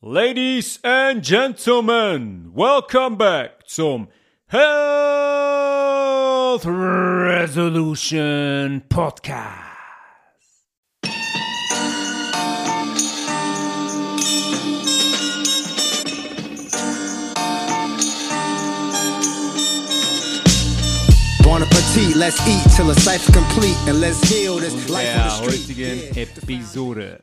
Ladies and Gentlemen, welcome back zum Health Resolution Podcast. Bon appetit, let's eat till the cipher complete and let's heal this life on the street. Der heutigen Episode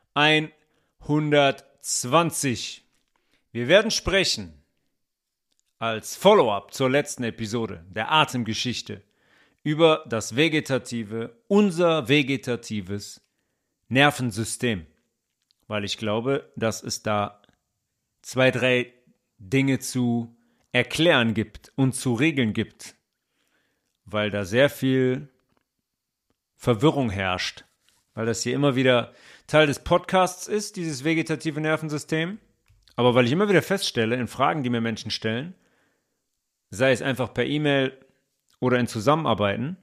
120. Wir werden sprechen als Follow-up zur letzten Episode der Atemgeschichte über das unser vegetatives Nervensystem, weil ich glaube, dass es da 2, 3 Dinge zu erklären gibt und zu regeln gibt, weil da sehr viel Verwirrung herrscht, weil das hier immer wieder Teil des Podcasts ist, dieses vegetative Nervensystem, aber weil ich immer wieder feststelle, in Fragen, die mir Menschen stellen, sei es einfach per E-Mail oder in Zusammenarbeiten,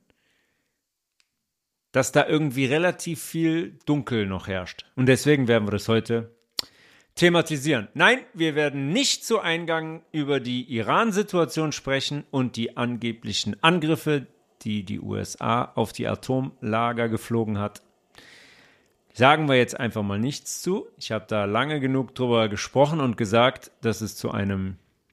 dass da irgendwie relativ viel Dunkel noch herrscht. Und deswegen werden wir das heute thematisieren. Nein, wir werden nicht zu Eingang über die Iran-Situation sprechen und die angeblichen Angriffe, die die USA auf die Atomlager geflogen hat. Sagen wir jetzt einfach mal nichts zu. Ich habe da lange genug drüber gesprochen und gesagt, dass es zu einem,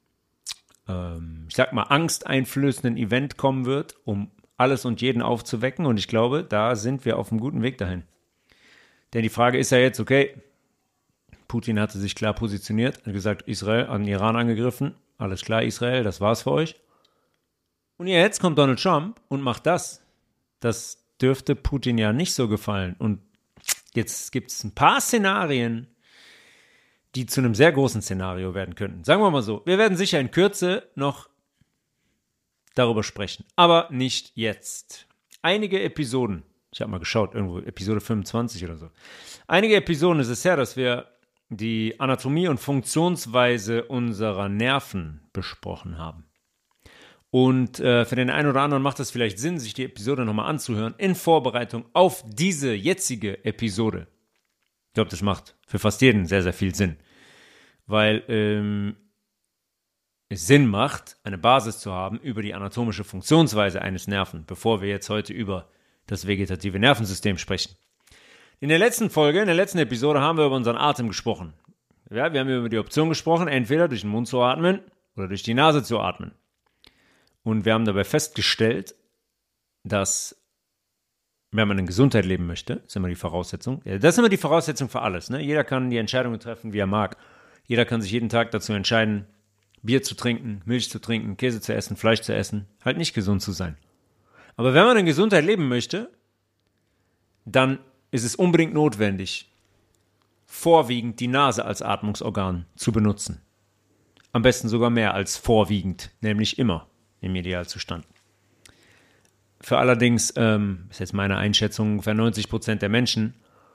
angsteinflößenden Event kommen wird, um alles und jeden aufzuwecken. Und ich glaube, da sind wir auf einem guten Weg dahin. Denn die Frage ist ja jetzt, okay, Putin hatte sich klar positioniert, hat gesagt, Israel hat den Iran angegriffen. Alles klar, Israel, das war's für euch. Und jetzt kommt Donald Trump und macht das. Das dürfte Putin ja nicht so gefallen. Und jetzt gibt es ein paar Szenarien, die zu einem sehr großen Szenario werden könnten. Sagen wir mal so, wir werden sicher in Kürze noch darüber sprechen, aber nicht jetzt. Einige Episoden, ich habe mal geschaut, irgendwo Episode 25 oder so. Einige Episoden ist es her, dass wir die Anatomie und Funktionsweise unserer Nerven besprochen haben. Und für den einen oder anderen macht es vielleicht Sinn, sich die Episode nochmal anzuhören, in Vorbereitung auf diese jetzige Episode. Ich glaube, das macht für fast jeden sehr, sehr viel Sinn. Weil es Sinn macht, eine Basis zu haben über die anatomische Funktionsweise eines Nerven, bevor wir jetzt heute über das vegetative Nervensystem sprechen. In der letzten Episode haben wir über unseren Atem gesprochen. Ja, wir haben über die Option gesprochen, entweder durch den Mund zu atmen oder durch die Nase zu atmen. Und wir haben dabei festgestellt, dass, wenn man in Gesundheit leben möchte, ist immer die Voraussetzung, das ist immer die Voraussetzung für alles, ne? Jeder kann die Entscheidungen treffen, wie er mag. Jeder kann sich jeden Tag dazu entscheiden, Bier zu trinken, Milch zu trinken, Käse zu essen, Fleisch zu essen, halt nicht gesund zu sein. Aber wenn man in Gesundheit leben möchte, dann ist es unbedingt notwendig, vorwiegend die Nase als Atmungsorgan zu benutzen. Am besten sogar mehr als vorwiegend, nämlich immer. Im Idealzustand. Für allerdings, ist jetzt meine Einschätzung, ungefähr 90% der Menschen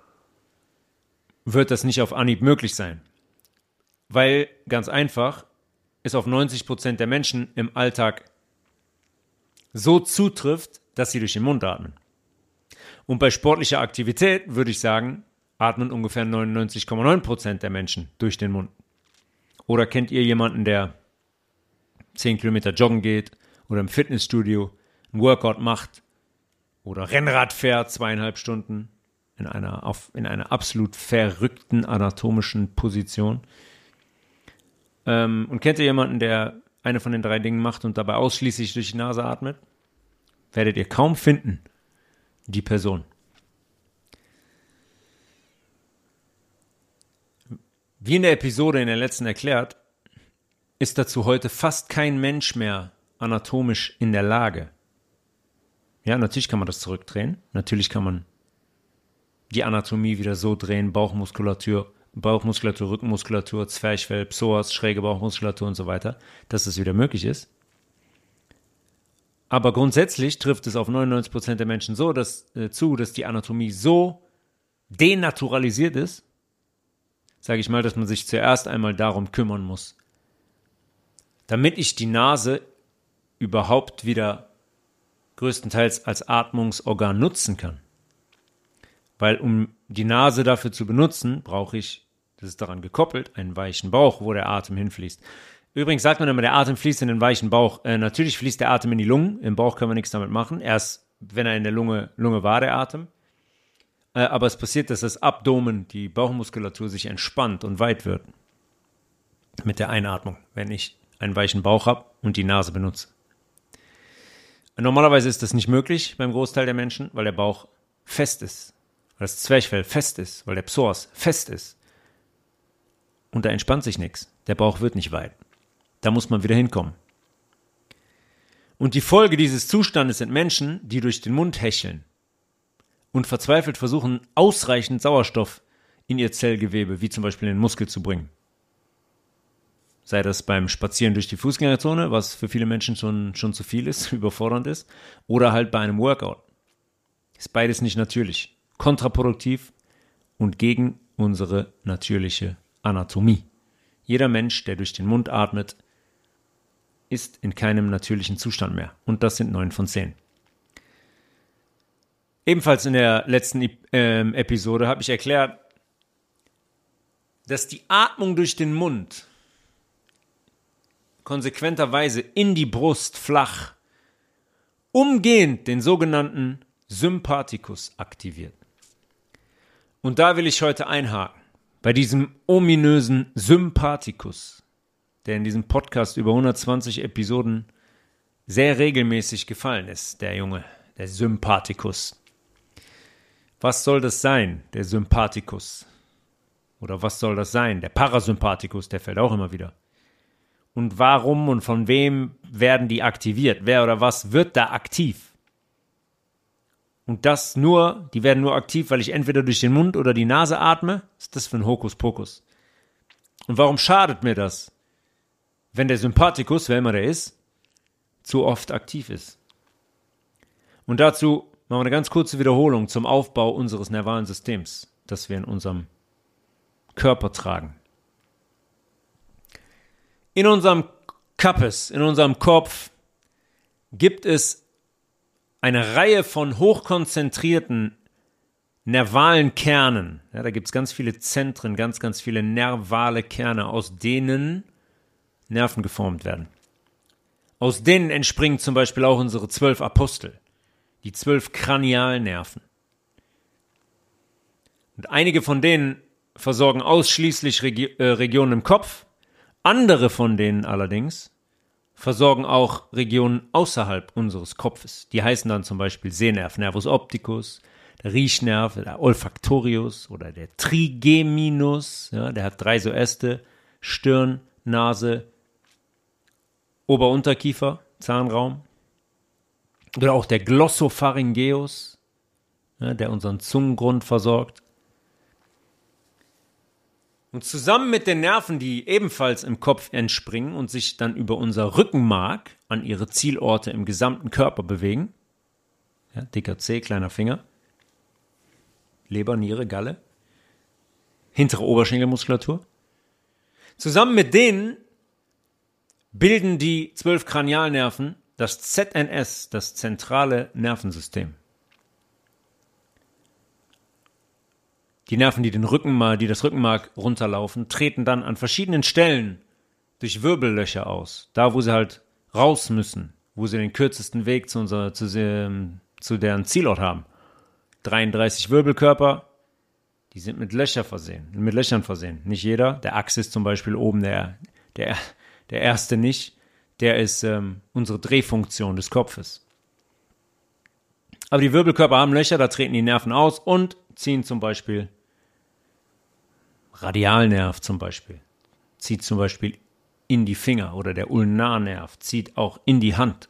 wird das nicht auf Anhieb möglich sein. Weil, ganz einfach, es auf 90% der Menschen im Alltag so zutrifft, dass sie durch den Mund atmen. Und bei sportlicher Aktivität, würde ich sagen, atmen ungefähr 99,9% der Menschen durch den Mund. Oder kennt ihr jemanden, der 10 Kilometer joggen geht oder im Fitnessstudio ein Workout macht oder Rennrad fährt 2,5 Stunden in einer absolut verrückten anatomischen Position? Und kennt ihr jemanden, der eine von den 3 Dingen macht und dabei ausschließlich durch die Nase atmet? Werdet ihr kaum finden, die Person. Wie in der Episode in der letzten erklärt, ist dazu heute fast kein Mensch mehr anatomisch in der Lage. Ja, natürlich kann man das zurückdrehen. Natürlich kann man die Anatomie wieder so drehen, Bauchmuskulatur, Rückenmuskulatur, Zwerchfell, Psoas, schräge Bauchmuskulatur und so weiter, dass es wieder möglich ist. Aber grundsätzlich trifft es auf 99% der Menschen so dass die Anatomie so denaturalisiert ist, sage ich mal, dass man sich zuerst einmal darum kümmern muss, damit ich die Nase überhaupt wieder größtenteils als Atmungsorgan nutzen kann. Weil um die Nase dafür zu benutzen, brauche ich Das ist daran gekoppelt, einen weichen Bauch, wo der Atem hinfließt. Übrigens sagt man immer, der Atem fließt in den weichen Bauch. Natürlich fließt der Atem in die Lungen. Im Bauch können wir nichts damit machen. Erst, wenn er in der Lunge war, der Atem. Aber es passiert, dass das Abdomen, die Bauchmuskulatur sich entspannt und weit wird. Mit der Einatmung, wenn ich einen weichen Bauch habe und die Nase benutze. Normalerweise ist das nicht möglich beim Großteil der Menschen, weil der Bauch fest ist. Weil das Zwerchfell fest ist, weil der Psoas fest ist. Und da entspannt sich nichts. Der Bauch wird nicht weit. Da muss man wieder hinkommen. Und die Folge dieses Zustandes sind Menschen, die durch den Mund hecheln und verzweifelt versuchen, ausreichend Sauerstoff in ihr Zellgewebe, wie zum Beispiel in den Muskel, zu bringen. Sei das beim Spazieren durch die Fußgängerzone, was für viele Menschen schon zu viel ist, überfordernd ist, oder halt bei einem Workout. Ist beides nicht natürlich, kontraproduktiv und gegen unsere natürliche Anatomie. Jeder Mensch, der durch den Mund atmet, ist in keinem natürlichen Zustand mehr. Und das sind 9 von 10. Ebenfalls in der letzten Episode habe ich erklärt, dass die Atmung durch den Mund konsequenterweise in die Brust flach umgehend den sogenannten Sympathikus aktiviert. Und da will ich heute einhaken. Bei diesem ominösen Sympathikus, der in diesem Podcast über 120 Episoden sehr regelmäßig gefallen ist, der Junge, der Sympathikus. Was soll das sein, der Sympathikus? Oder was soll das sein, der Parasympathikus, der fällt auch immer wieder. Und warum und von wem werden die aktiviert? Wer oder was wird da aktiv? Und die werden nur aktiv, weil ich entweder durch den Mund oder die Nase atme. Was ist das für ein Hokuspokus? Und warum schadet mir das, wenn der Sympathikus, wer immer der ist, zu oft aktiv ist? Und dazu machen wir eine ganz kurze Wiederholung zum Aufbau unseres nervalen Systems, das wir in unserem Körper tragen. In unserem Kappes, in unserem Kopf, gibt es eine Reihe von hochkonzentrierten nervalen Kernen. Ja, da gibt es ganz viele Zentren, ganz viele nervale Kerne, aus denen Nerven geformt werden. Aus denen entspringen zum Beispiel auch unsere 12 Apostel, die 12 Kranialnerven. Und einige von denen versorgen ausschließlich Regionen im Kopf, andere von denen allerdings versorgen auch Regionen außerhalb unseres Kopfes. Die heißen dann zum Beispiel Sehnerv, Nervus opticus, der Riechnerv, der Olfactorius oder der Trigeminus. Ja, der hat 3 so Äste, Stirn, Nase, Ober-Unterkiefer, Zahnraum. Oder auch der Glossopharyngeus, ja, der unseren Zungengrund versorgt. Und zusammen mit den Nerven, die ebenfalls im Kopf entspringen und sich dann über unser Rückenmark an ihre Zielorte im gesamten Körper bewegen, ja, dicker Zeh, kleiner Finger, Leber, Niere, Galle, hintere Oberschenkelmuskulatur. Zusammen mit denen bilden die 12 Kranialnerven das ZNS, das zentrale Nervensystem. Die Nerven, die das Rückenmark runterlaufen, treten dann an verschiedenen Stellen durch Wirbellöcher aus. Da, wo sie halt raus müssen, wo sie den kürzesten Weg zu deren Zielort haben. 33 Wirbelkörper, die sind mit Löchern versehen. Nicht jeder. Der Axis zum Beispiel oben, der erste nicht. Der ist unsere Drehfunktion des Kopfes. Aber die Wirbelkörper haben Löcher, da treten die Nerven aus und ziehen zum Beispiel Radialnerv zum Beispiel, zieht zum Beispiel in die Finger oder der Ulnarnerv zieht auch in die Hand.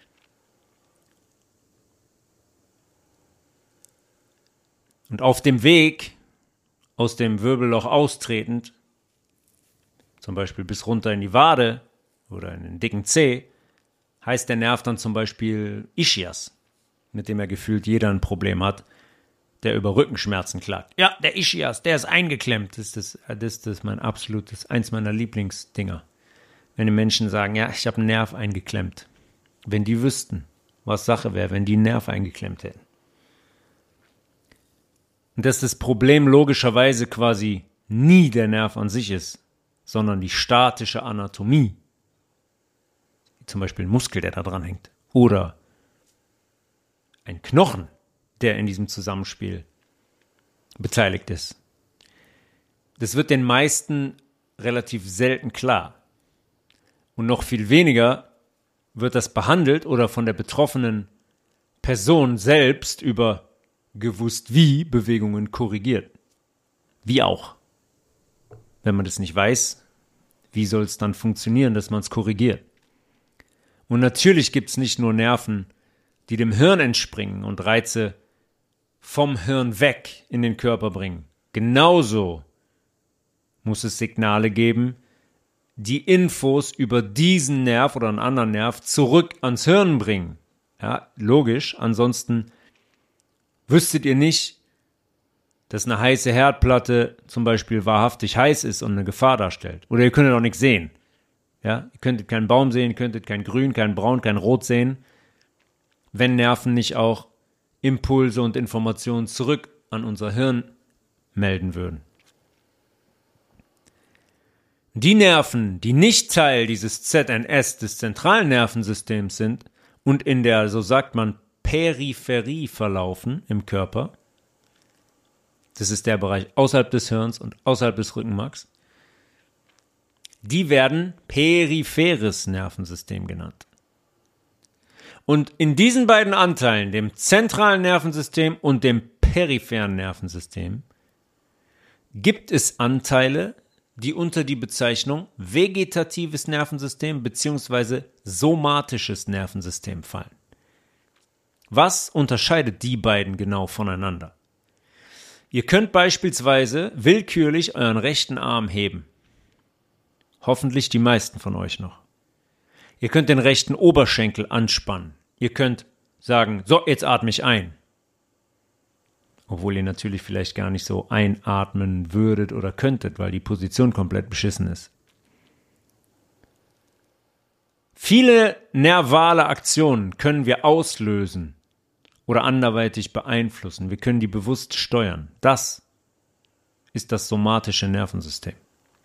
Und auf dem Weg aus dem Wirbelloch austretend, zum Beispiel bis runter in die Wade oder in den dicken Zeh, heißt der Nerv dann zum Beispiel Ischias, mit dem ja gefühlt jeder ein Problem hat, der über Rückenschmerzen klagt. Ja, der Ischias, der ist eingeklemmt. Das ist mein absolutes, eins meiner Lieblingsdinger. Wenn die Menschen sagen, ja, ich habe einen Nerv eingeklemmt. Wenn die wüssten, was Sache wäre, wenn die einen Nerv eingeklemmt hätten. Und dass das Problem logischerweise quasi nie der Nerv an sich ist, sondern die statische Anatomie. Zum Beispiel ein Muskel, der da dran hängt. Oder ein Knochen, der in diesem Zusammenspiel beteiligt ist. Das wird den meisten relativ selten klar. Und noch viel weniger wird das behandelt oder von der betroffenen Person selbst über gewusst wie Bewegungen korrigiert. Wie auch. Wenn man das nicht weiß, wie soll es dann funktionieren, dass man es korrigiert? Und natürlich gibt es nicht nur Nerven, die dem Hirn entspringen und Reize vom Hirn weg in den Körper bringen. Genauso muss es Signale geben, die Infos über diesen Nerv oder einen anderen Nerv zurück ans Hirn bringen. Ja, logisch, ansonsten wüsstet ihr nicht, dass eine heiße Herdplatte zum Beispiel wahrhaftig heiß ist und eine Gefahr darstellt. Oder ihr könntet auch nichts sehen. Ja, ihr könntet keinen Baum sehen, könntet kein Grün, kein Braun, kein Rot sehen, wenn Nerven nicht auch Impulse und Informationen zurück an unser Hirn melden würden. Die Nerven, die nicht Teil dieses ZNS, des zentralen Nervensystems sind und in der, so sagt man, Peripherie verlaufen im Körper, das ist der Bereich außerhalb des Hirns und außerhalb des Rückenmarks, die werden peripheres Nervensystem genannt. Und in diesen beiden Anteilen, dem zentralen Nervensystem und dem peripheren Nervensystem, gibt es Anteile, die unter die Bezeichnung vegetatives Nervensystem bzw. somatisches Nervensystem fallen. Was unterscheidet die beiden genau voneinander? Ihr könnt beispielsweise willkürlich euren rechten Arm heben. Hoffentlich die meisten von euch noch. Ihr könnt den rechten Oberschenkel anspannen. Ihr könnt sagen, so, jetzt atme ich ein. Obwohl ihr natürlich vielleicht gar nicht so einatmen würdet oder könntet, weil die Position komplett beschissen ist. Viele nervale Aktionen können wir auslösen oder anderweitig beeinflussen. Wir können die bewusst steuern. Das ist das somatische Nervensystem.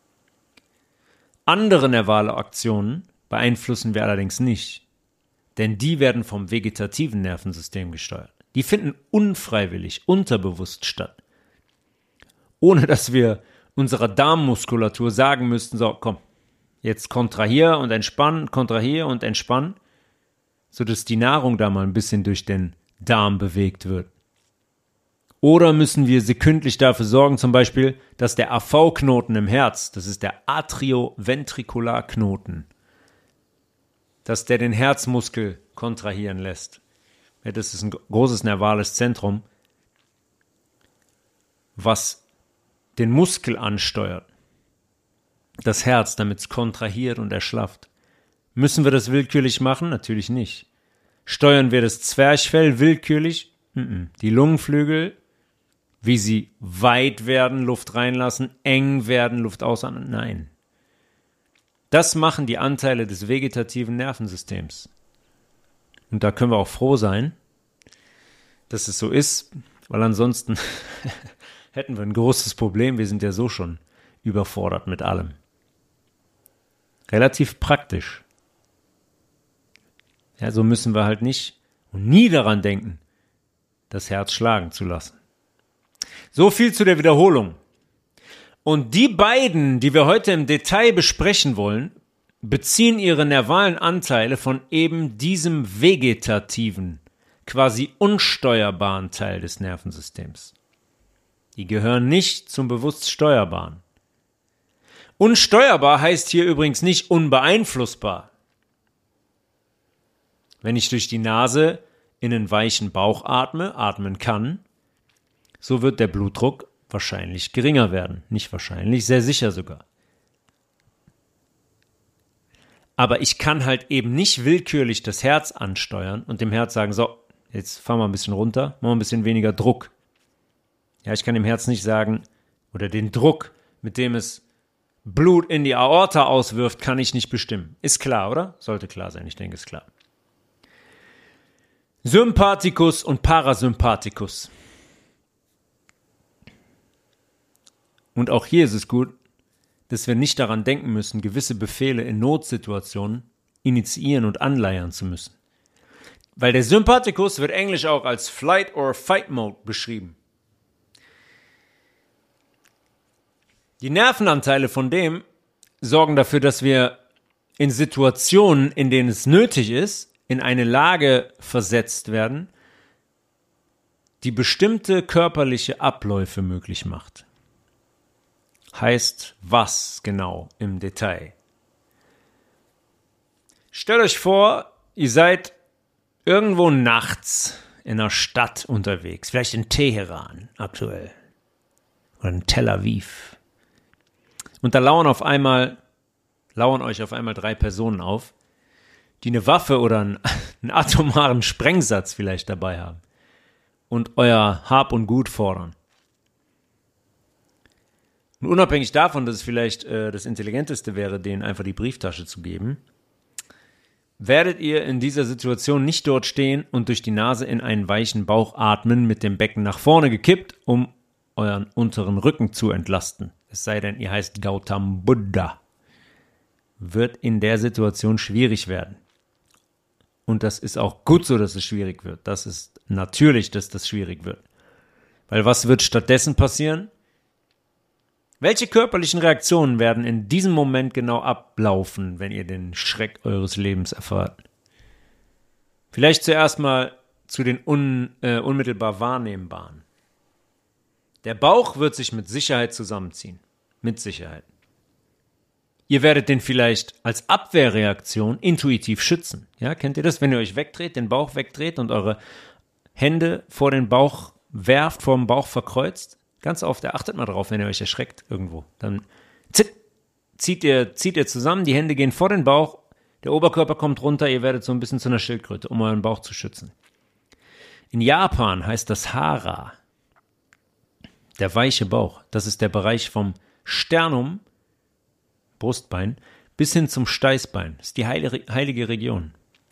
Andere nervale Aktionen beeinflussen wir allerdings nicht, denn die werden vom vegetativen Nervensystem gesteuert. Die finden unfreiwillig, unterbewusst statt. Ohne dass wir unserer Darmmuskulatur sagen müssten, so komm, jetzt kontrahier und entspann, kontrahier und entspann, sodass die Nahrung da mal ein bisschen durch den Darm bewegt wird. Oder müssen wir sekündlich dafür sorgen, zum Beispiel, dass der AV-Knoten im Herz, das ist der Atrioventrikularknoten, dass der den Herzmuskel kontrahieren lässt. Ja, das ist ein großes nervales Zentrum, was den Muskel ansteuert. Das Herz, damit es kontrahiert und erschlafft. Müssen wir das willkürlich machen? Natürlich nicht. Steuern wir das Zwerchfell willkürlich? Die Lungenflügel, wie sie weit werden, Luft reinlassen, eng werden, Luft ausatmen? Nein. Das machen die Anteile des vegetativen Nervensystems. Und da können wir auch froh sein, dass es so ist, weil ansonsten hätten wir ein großes Problem. Wir sind ja so schon überfordert mit allem. Relativ praktisch. Ja, so müssen wir halt nicht und nie daran denken, das Herz schlagen zu lassen. So viel zu der Wiederholung. Und die beiden, die wir heute im Detail besprechen wollen, beziehen ihre nervalen Anteile von eben diesem vegetativen, quasi unsteuerbaren Teil des Nervensystems. Die gehören nicht zum bewusst Steuerbaren. Unsteuerbar heißt hier übrigens nicht unbeeinflussbar. Wenn ich durch die Nase in einen weichen Bauch atmen kann, so wird der Blutdruck wahrscheinlich geringer werden. Nicht wahrscheinlich, sehr sicher sogar. Aber ich kann halt eben nicht willkürlich das Herz ansteuern und dem Herz sagen, so, jetzt fahren wir ein bisschen runter, machen wir ein bisschen weniger Druck. Ja, ich kann dem Herz nicht sagen, oder den Druck, mit dem es Blut in die Aorta auswirft, kann ich nicht bestimmen. Ist klar, oder? Sollte klar sein, ich denke, ist klar. Sympathikus und Parasympathikus. Und auch hier ist es gut, dass wir nicht daran denken müssen, gewisse Befehle in Notsituationen initiieren und anleiern zu müssen. Weil der Sympathikus wird englisch auch als Flight or Fight Mode beschrieben. Die Nervenanteile von dem sorgen dafür, dass wir in Situationen, in denen es nötig ist, in eine Lage versetzt werden, die bestimmte körperliche Abläufe möglich macht. Heißt was genau im Detail? Stellt euch vor, ihr seid irgendwo nachts in einer Stadt unterwegs, vielleicht in Teheran aktuell oder in Tel Aviv. Und da lauern euch auf einmal 3 Personen auf, die eine Waffe oder einen atomaren Sprengsatz vielleicht dabei haben und euer Hab und Gut fordern. Und unabhängig davon, dass es vielleicht das Intelligenteste wäre, denen einfach die Brieftasche zu geben, werdet ihr in dieser Situation nicht dort stehen und durch die Nase in einen weichen Bauch atmen, mit dem Becken nach vorne gekippt, um euren unteren Rücken zu entlasten. Es sei denn, ihr heißt Gautam Buddha. Wird in der Situation schwierig werden. Und das ist auch gut so, dass es schwierig wird. Das ist natürlich, dass das schwierig wird. Weil was wird stattdessen passieren? Welche körperlichen Reaktionen werden in diesem Moment genau ablaufen, wenn ihr den Schreck eures Lebens erfahrt? Vielleicht zuerst mal zu den unmittelbar Wahrnehmbaren. Der Bauch wird sich mit Sicherheit zusammenziehen. Mit Sicherheit. Ihr werdet den vielleicht als Abwehrreaktion intuitiv schützen. Ja, kennt ihr das? Wenn ihr euch wegdreht, den Bauch wegdreht und eure Hände vor den Bauch werft, vor dem Bauch verkreuzt. Ganz oft, achtet mal drauf, wenn ihr euch erschreckt irgendwo. Dann zieht ihr zusammen, die Hände gehen vor den Bauch, der Oberkörper kommt runter, ihr werdet so ein bisschen zu einer Schildkröte, um euren Bauch zu schützen. In Japan heißt das Hara, der weiche Bauch. Das ist der Bereich vom Sternum, Brustbein, bis hin zum Steißbein. Das ist die heilige Region.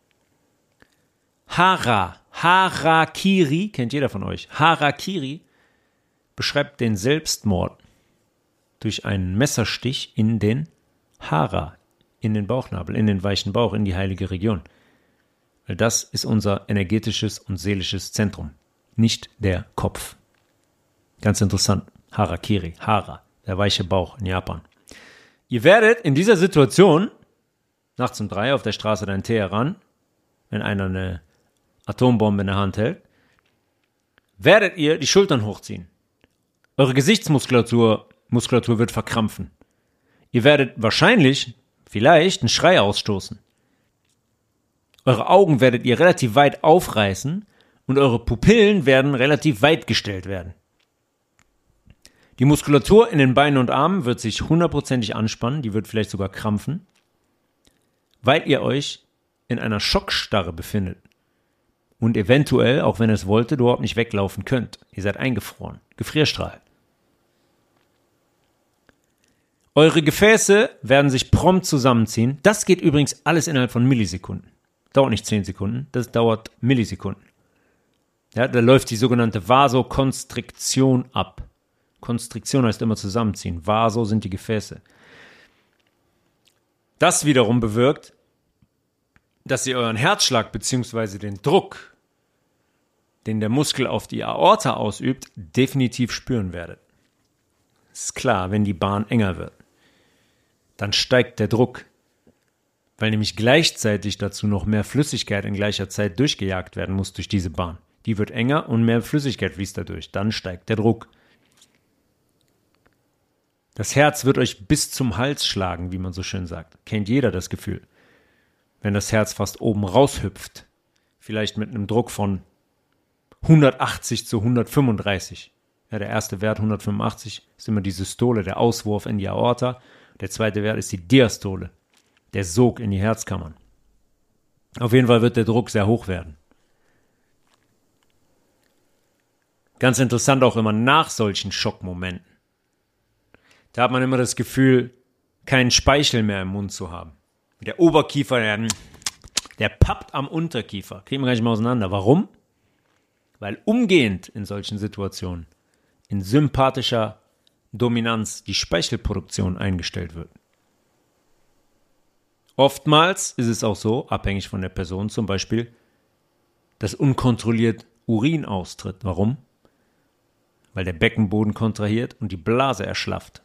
Harakiri, kennt jeder von euch. Harakiri beschreibt den Selbstmord durch einen Messerstich in den Hara, in den Bauchnabel, in den weichen Bauch, in die heilige Region. Weil das ist unser energetisches und seelisches Zentrum, nicht der Kopf. Ganz interessant. Harakiri, Hara, der weiche Bauch in Japan. Ihr werdet in dieser Situation, nachts um 3 auf der Straße in Teheran, wenn einer eine Atombombe in der Hand hält, werdet ihr die Schultern hochziehen. Eure Gesichtsmuskulatur wird verkrampfen. Ihr werdet vielleicht einen Schrei ausstoßen. Eure Augen werdet ihr relativ weit aufreißen und eure Pupillen werden relativ weit gestellt werden. Die Muskulatur in den Beinen und Armen wird sich 100%ig anspannen, die wird vielleicht sogar krampfen, weil ihr euch in einer Schockstarre befindet und eventuell, auch wenn ihr es wolltet, überhaupt nicht weglaufen könnt. Ihr seid eingefroren. Gefrierstrahl. Eure Gefäße werden sich prompt zusammenziehen. Das geht übrigens alles innerhalb von Millisekunden. Dauert nicht 10 Sekunden, das dauert Millisekunden. Ja, da läuft die sogenannte Vasokonstriktion ab. Konstriktion heißt immer zusammenziehen. Vaso sind die Gefäße. Das wiederum bewirkt, dass ihr euren Herzschlag bzw. den Druck, den der Muskel auf die Aorta ausübt, definitiv spüren werdet. Ist klar, wenn die Bahn enger wird, dann steigt der Druck, weil nämlich gleichzeitig dazu noch mehr Flüssigkeit in gleicher Zeit durchgejagt werden muss durch diese Bahn. Die wird enger und mehr Flüssigkeit fließt dadurch. Dann steigt der Druck. Das Herz wird euch bis zum Hals schlagen, wie man so schön sagt. Kennt jeder das Gefühl. Wenn das Herz fast oben raushüpft. Vielleicht mit einem Druck von 180 zu 135. Ja, der erste Wert 185 ist immer die Systole, der Auswurf in die Aorta. Der zweite Wert ist die Diastole, der Sog in die Herzkammern. Auf jeden Fall wird der Druck sehr hoch werden. Ganz interessant auch immer nach solchen Schockmomenten. Da hat man immer das Gefühl, keinen Speichel mehr im Mund zu haben. Der Oberkiefer, der pappt am Unterkiefer. Kriegen wir gar nicht mehr auseinander. Warum? Weil umgehend in solchen Situationen in sympathischer Dominanz die Speichelproduktion eingestellt wird. Oftmals ist es auch so, abhängig von der Person zum Beispiel, dass unkontrolliert Urin austritt. Warum? Weil der Beckenboden kontrahiert und die Blase erschlafft.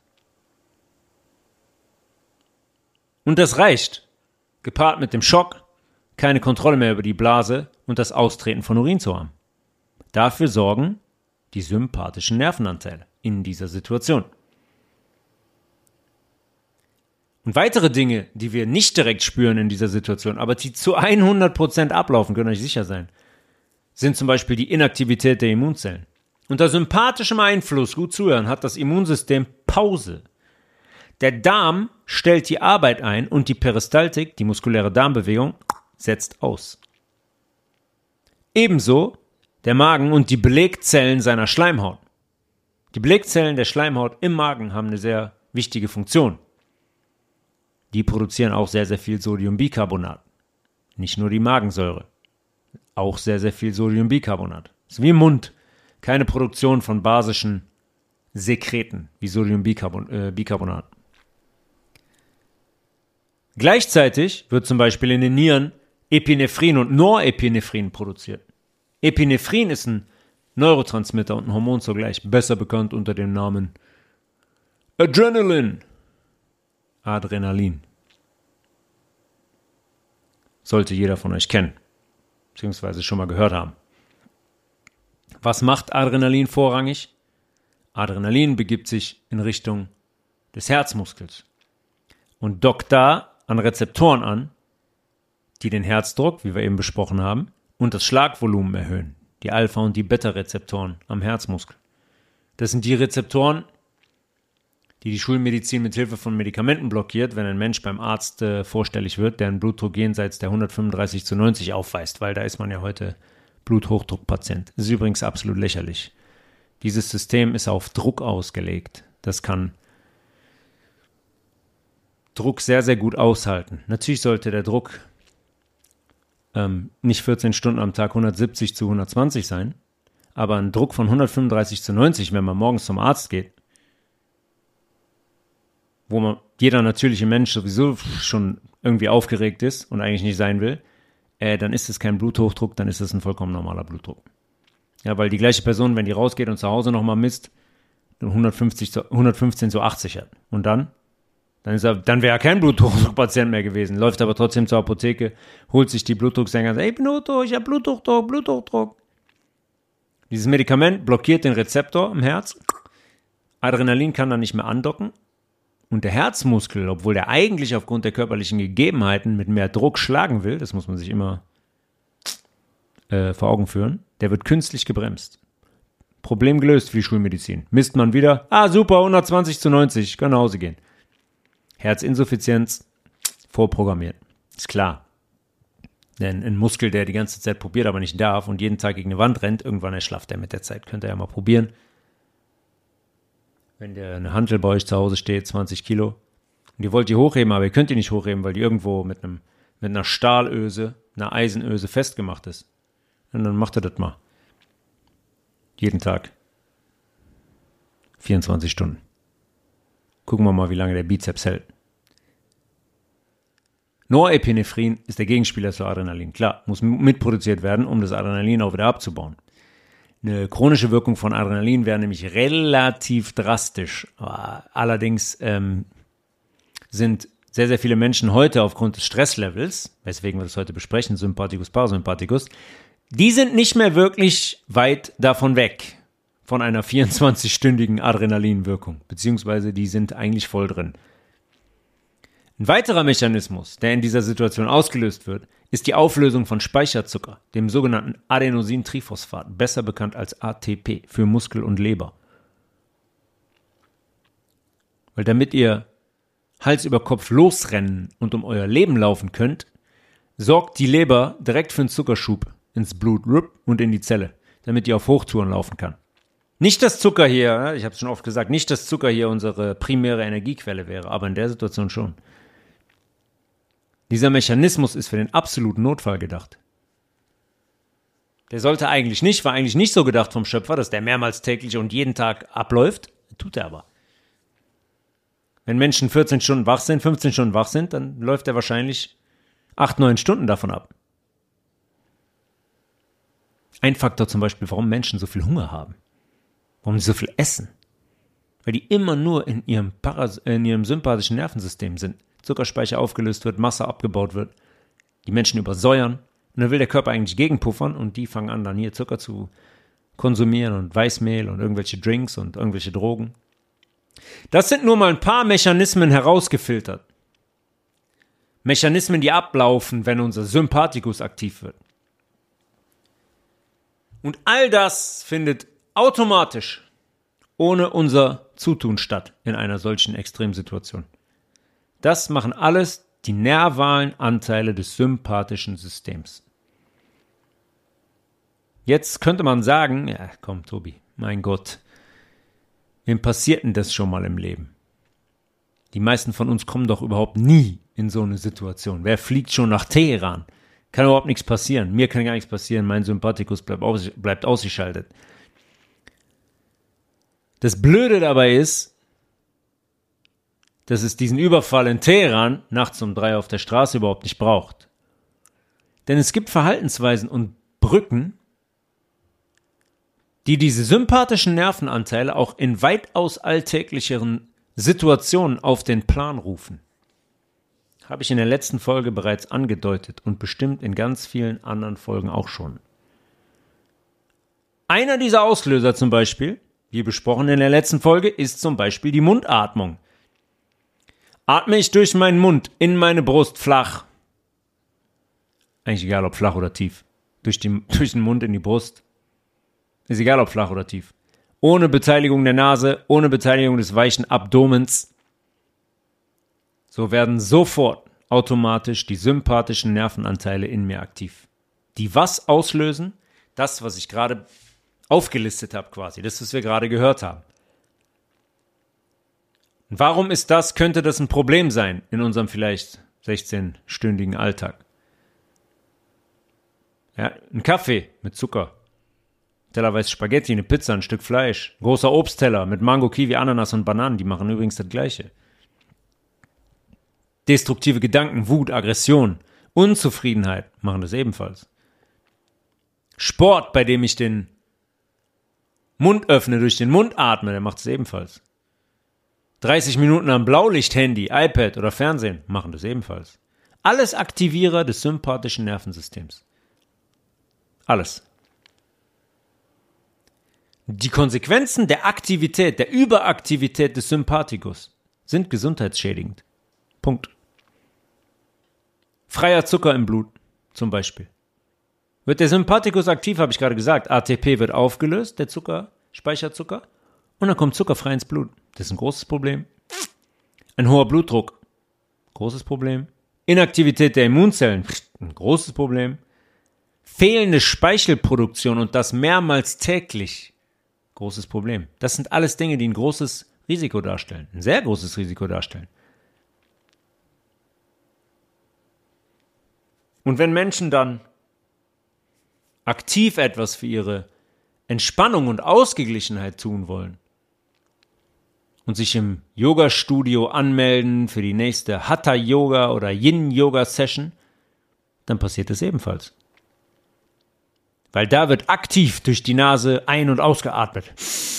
Und das reicht, gepaart mit dem Schock, keine Kontrolle mehr über die Blase und das Austreten von Urin zu haben. Dafür sorgen die sympathischen Nervenanteile in dieser Situation. Und weitere Dinge, die wir nicht direkt spüren in dieser Situation, aber die zu 100% ablaufen, können euch sicher sein, sind zum Beispiel die Inaktivität der Immunzellen. Unter sympathischem Einfluss, gut zuhören, hat das Immunsystem Pause. Der Darm stellt die Arbeit ein und die Peristaltik, die muskuläre Darmbewegung, setzt aus. Ebenso der Magen und die Belegzellen seiner Schleimhaut. Die Belegzellen der Schleimhaut im Magen haben eine sehr wichtige Funktion. Die produzieren auch sehr, sehr viel Sodiumbicarbonat. Nicht nur die Magensäure. Auch sehr, sehr viel Sodiumbicarbonat. Das ist wie im Mund. Keine Produktion von basischen Sekreten wie Sodiumbicarbonat. Gleichzeitig wird zum Beispiel in den Nieren Epinephrin und Norepinephrin produziert. Epinephrin ist ein Neurotransmitter und ein Hormon zugleich, besser bekannt unter dem Namen Adrenalin. Sollte jeder von euch kennen, beziehungsweise schon mal gehört haben. Was macht Adrenalin vorrangig? Adrenalin begibt sich in Richtung des Herzmuskels und dockt da an Rezeptoren an, die den Herzdruck, wie wir eben besprochen haben, und das Schlagvolumen erhöhen. Die Alpha- und die Beta-Rezeptoren am Herzmuskel. Das sind die Rezeptoren, die Schulmedizin mit Hilfe von Medikamenten blockiert, wenn ein Mensch beim Arzt vorstellig wird, der einen Blutdruck jenseits der 135/90 aufweist, weil da ist man ja heute Bluthochdruckpatient. Das ist übrigens absolut lächerlich. Dieses System ist auf Druck ausgelegt. Das kann Druck sehr, sehr gut aushalten. Natürlich sollte der Druck nicht 14 Stunden am Tag 170/120 sein, aber ein Druck von 135/90, wenn man morgens zum Arzt geht, wo jeder natürliche Mensch sowieso schon irgendwie aufgeregt ist und eigentlich nicht sein will, dann ist es kein Bluthochdruck, dann ist es ein vollkommen normaler Blutdruck. Ja, weil die gleiche Person, wenn die rausgeht und zu Hause nochmal misst, 115/80 hat. Und dann wäre er kein Bluthochdruckpatient mehr gewesen, läuft aber trotzdem zur Apotheke, holt sich die Blutdrucksänger und sagt, hey Bluthochdruck, ich habe Bluthochdruck. Dieses Medikament blockiert den Rezeptor im Herz. Adrenalin kann dann nicht mehr andocken. Und der Herzmuskel, obwohl der eigentlich aufgrund der körperlichen Gegebenheiten mit mehr Druck schlagen will, das muss man sich immer vor Augen führen, der wird künstlich gebremst. Problem gelöst für die Schulmedizin. Misst man wieder, super, 120/90, kann nach Hause gehen. Herzinsuffizienz, vorprogrammiert. Ist klar. Denn ein Muskel, der die ganze Zeit probiert, aber nicht darf und jeden Tag gegen eine Wand rennt, irgendwann erschlafft er mit der Zeit. Könnt ihr ja mal probieren. Wenn der eine Hantel bei euch zu Hause steht, 20 Kilo, und ihr wollt die hochheben, aber ihr könnt die nicht hochheben, weil die irgendwo mit einer Stahlöse, einer Eisenöse festgemacht ist. Und dann macht ihr das mal. Jeden Tag. 24 Stunden. Gucken wir mal, wie lange der Bizeps hält. Norepinephrin ist der Gegenspieler zu Adrenalin. Klar, muss mitproduziert werden, um das Adrenalin auch wieder abzubauen. Eine chronische Wirkung von Adrenalin wäre nämlich relativ drastisch. Allerdings sind sehr, sehr viele Menschen heute aufgrund des Stresslevels, weswegen wir das heute besprechen, Sympathikus, Parasympathikus, die sind nicht mehr wirklich weit davon weg, von einer 24-stündigen Adrenalinwirkung, beziehungsweise die sind eigentlich voll drin. Ein weiterer Mechanismus, der in dieser Situation ausgelöst wird, ist die Auflösung von Speicherzucker, dem sogenannten Adenosintriphosphat, besser bekannt als ATP, für Muskel und Leber. Weil damit ihr Hals über Kopf losrennen und um euer Leben laufen könnt, sorgt die Leber direkt für einen Zuckerschub ins Blut und in die Zelle, damit ihr auf Hochtouren laufen kann. Nicht, dass Zucker hier, ich habe es schon oft gesagt, nicht, dass Zucker hier unsere primäre Energiequelle wäre, aber in der Situation schon. Dieser Mechanismus ist für den absoluten Notfall gedacht. Der war eigentlich nicht so gedacht vom Schöpfer, dass der mehrmals täglich und jeden Tag abläuft. Tut er aber. Wenn Menschen 14 Stunden wach sind, 15 Stunden wach sind, dann läuft er wahrscheinlich 8, 9 Stunden davon ab. Ein Faktor zum Beispiel, warum Menschen so viel Hunger haben, warum sie so viel essen, weil die immer nur in ihrem sympathischen Nervensystem sind. Zuckerspeicher aufgelöst wird, Masse abgebaut wird, die Menschen übersäuern und dann will der Körper eigentlich gegenpuffern und die fangen an, dann hier Zucker zu konsumieren und Weißmehl und irgendwelche Drinks und irgendwelche Drogen. Das sind nur mal ein paar Mechanismen herausgefiltert. Mechanismen, die ablaufen, wenn unser Sympathikus aktiv wird. Und all das findet automatisch ohne unser Zutun statt in einer solchen Extremsituation. Das machen alles die nervalen Anteile des sympathischen Systems. Jetzt könnte man sagen, ja komm Tobi, mein Gott, wem passiert denn das schon mal im Leben? Die meisten von uns kommen doch überhaupt nie in so eine Situation. Wer fliegt schon nach Teheran? Kann überhaupt nichts passieren. Mir kann gar nichts passieren. Mein Sympathikus bleibt ausgeschaltet. Das Blöde dabei ist, dass es diesen Überfall in Teheran nachts um 3 auf der Straße überhaupt nicht braucht. Denn es gibt Verhaltensweisen und Brücken, die diese sympathischen Nervenanteile auch in weitaus alltäglicheren Situationen auf den Plan rufen. Habe ich in der letzten Folge bereits angedeutet und bestimmt in ganz vielen anderen Folgen auch schon. Einer dieser Auslöser zum Beispiel, wie besprochen in der letzten Folge, ist zum Beispiel die Mundatmung. Atme ich durch meinen Mund in meine Brust flach, eigentlich egal ob flach oder tief, durch den Mund in die Brust, ist egal ob flach oder tief, ohne Beteiligung der Nase, ohne Beteiligung des weichen Abdomens, so werden sofort automatisch die sympathischen Nervenanteile in mir aktiv. Die was auslösen? Das, was ich gerade aufgelistet habe quasi, das, was wir gerade gehört haben. Und warum könnte das ein Problem sein in unserem vielleicht 16-stündigen Alltag? Ja, ein Kaffee mit Zucker, tellerweise Spaghetti, eine Pizza, ein Stück Fleisch, großer Obstteller mit Mango, Kiwi, Ananas und Bananen, die machen übrigens das Gleiche. Destruktive Gedanken, Wut, Aggression, Unzufriedenheit machen das ebenfalls. Sport, bei dem ich den Mund öffne, durch den Mund atme, der macht es ebenfalls. 30 Minuten am Blaulicht-Handy, iPad oder Fernsehen machen das ebenfalls. Alles Aktivierer des sympathischen Nervensystems. Alles. Die Konsequenzen der Aktivität, der Überaktivität des Sympathikus sind gesundheitsschädigend. Punkt. Freier Zucker im Blut, zum Beispiel. Wird der Sympathikus aktiv, habe ich gerade gesagt, ATP wird aufgelöst, der Speicherzucker, und dann kommt Zucker frei ins Blut. Das ist ein großes Problem. Ein hoher Blutdruck, großes Problem. Inaktivität der Immunzellen, ein großes Problem. Fehlende Speichelproduktion und das mehrmals täglich, großes Problem. Das sind alles Dinge, die ein großes Risiko darstellen, ein sehr großes Risiko darstellen. Und wenn Menschen dann aktiv etwas für ihre Entspannung und Ausgeglichenheit tun wollen und sich im Yoga-Studio anmelden für die nächste Hatha-Yoga- oder Yin-Yoga-Session, dann passiert das ebenfalls. Weil da wird aktiv durch die Nase ein- und ausgeatmet.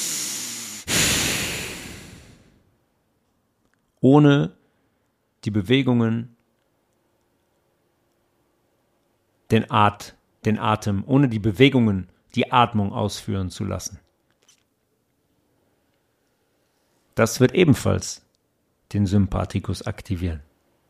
Ohne die Bewegungen, den Atem, ohne die Bewegungen, die Atmung ausführen zu lassen. Das wird ebenfalls den Sympathikus aktivieren.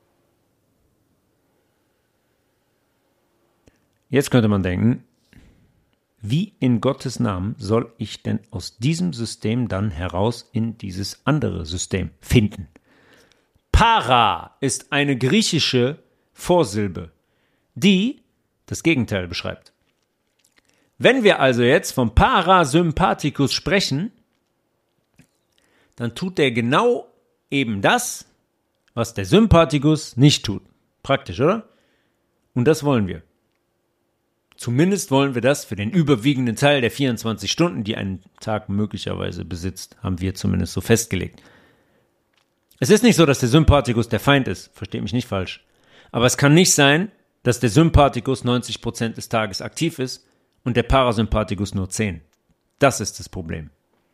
Jetzt könnte man denken, wie in Gottes Namen soll ich denn aus diesem System dann heraus in dieses andere System finden? Para ist eine griechische Vorsilbe, die das Gegenteil beschreibt. Wenn wir also jetzt vom Parasympathikus sprechen, dann tut der genau eben das, was der Sympathikus nicht tut. Praktisch, oder? Und das wollen wir. Zumindest wollen wir das für den überwiegenden Teil der 24 Stunden, die ein Tag möglicherweise besitzt, haben wir zumindest so festgelegt. Es ist nicht so, dass der Sympathikus der Feind ist, versteht mich nicht falsch. Aber es kann nicht sein, dass der Sympathikus 90% des Tages aktiv ist und der Parasympathikus nur 10%. Das ist das Problem.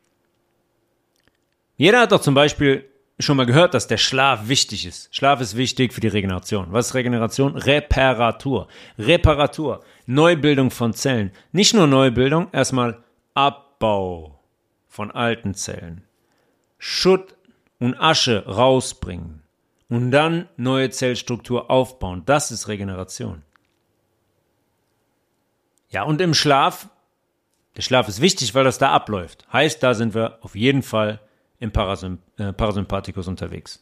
Jeder hat doch zum Beispiel schon mal gehört, dass der Schlaf wichtig ist. Schlaf ist wichtig für die Regeneration. Was ist Regeneration? Reparatur. Reparatur. Neubildung von Zellen. Nicht nur Neubildung, erstmal Abbau von alten Zellen. Schutt und Asche rausbringen. Und dann neue Zellstruktur aufbauen. Das ist Regeneration. Ja, und im Schlaf, der Schlaf ist wichtig, weil das da abläuft. Heißt, da sind wir auf jeden Fall im Parasympathikus unterwegs.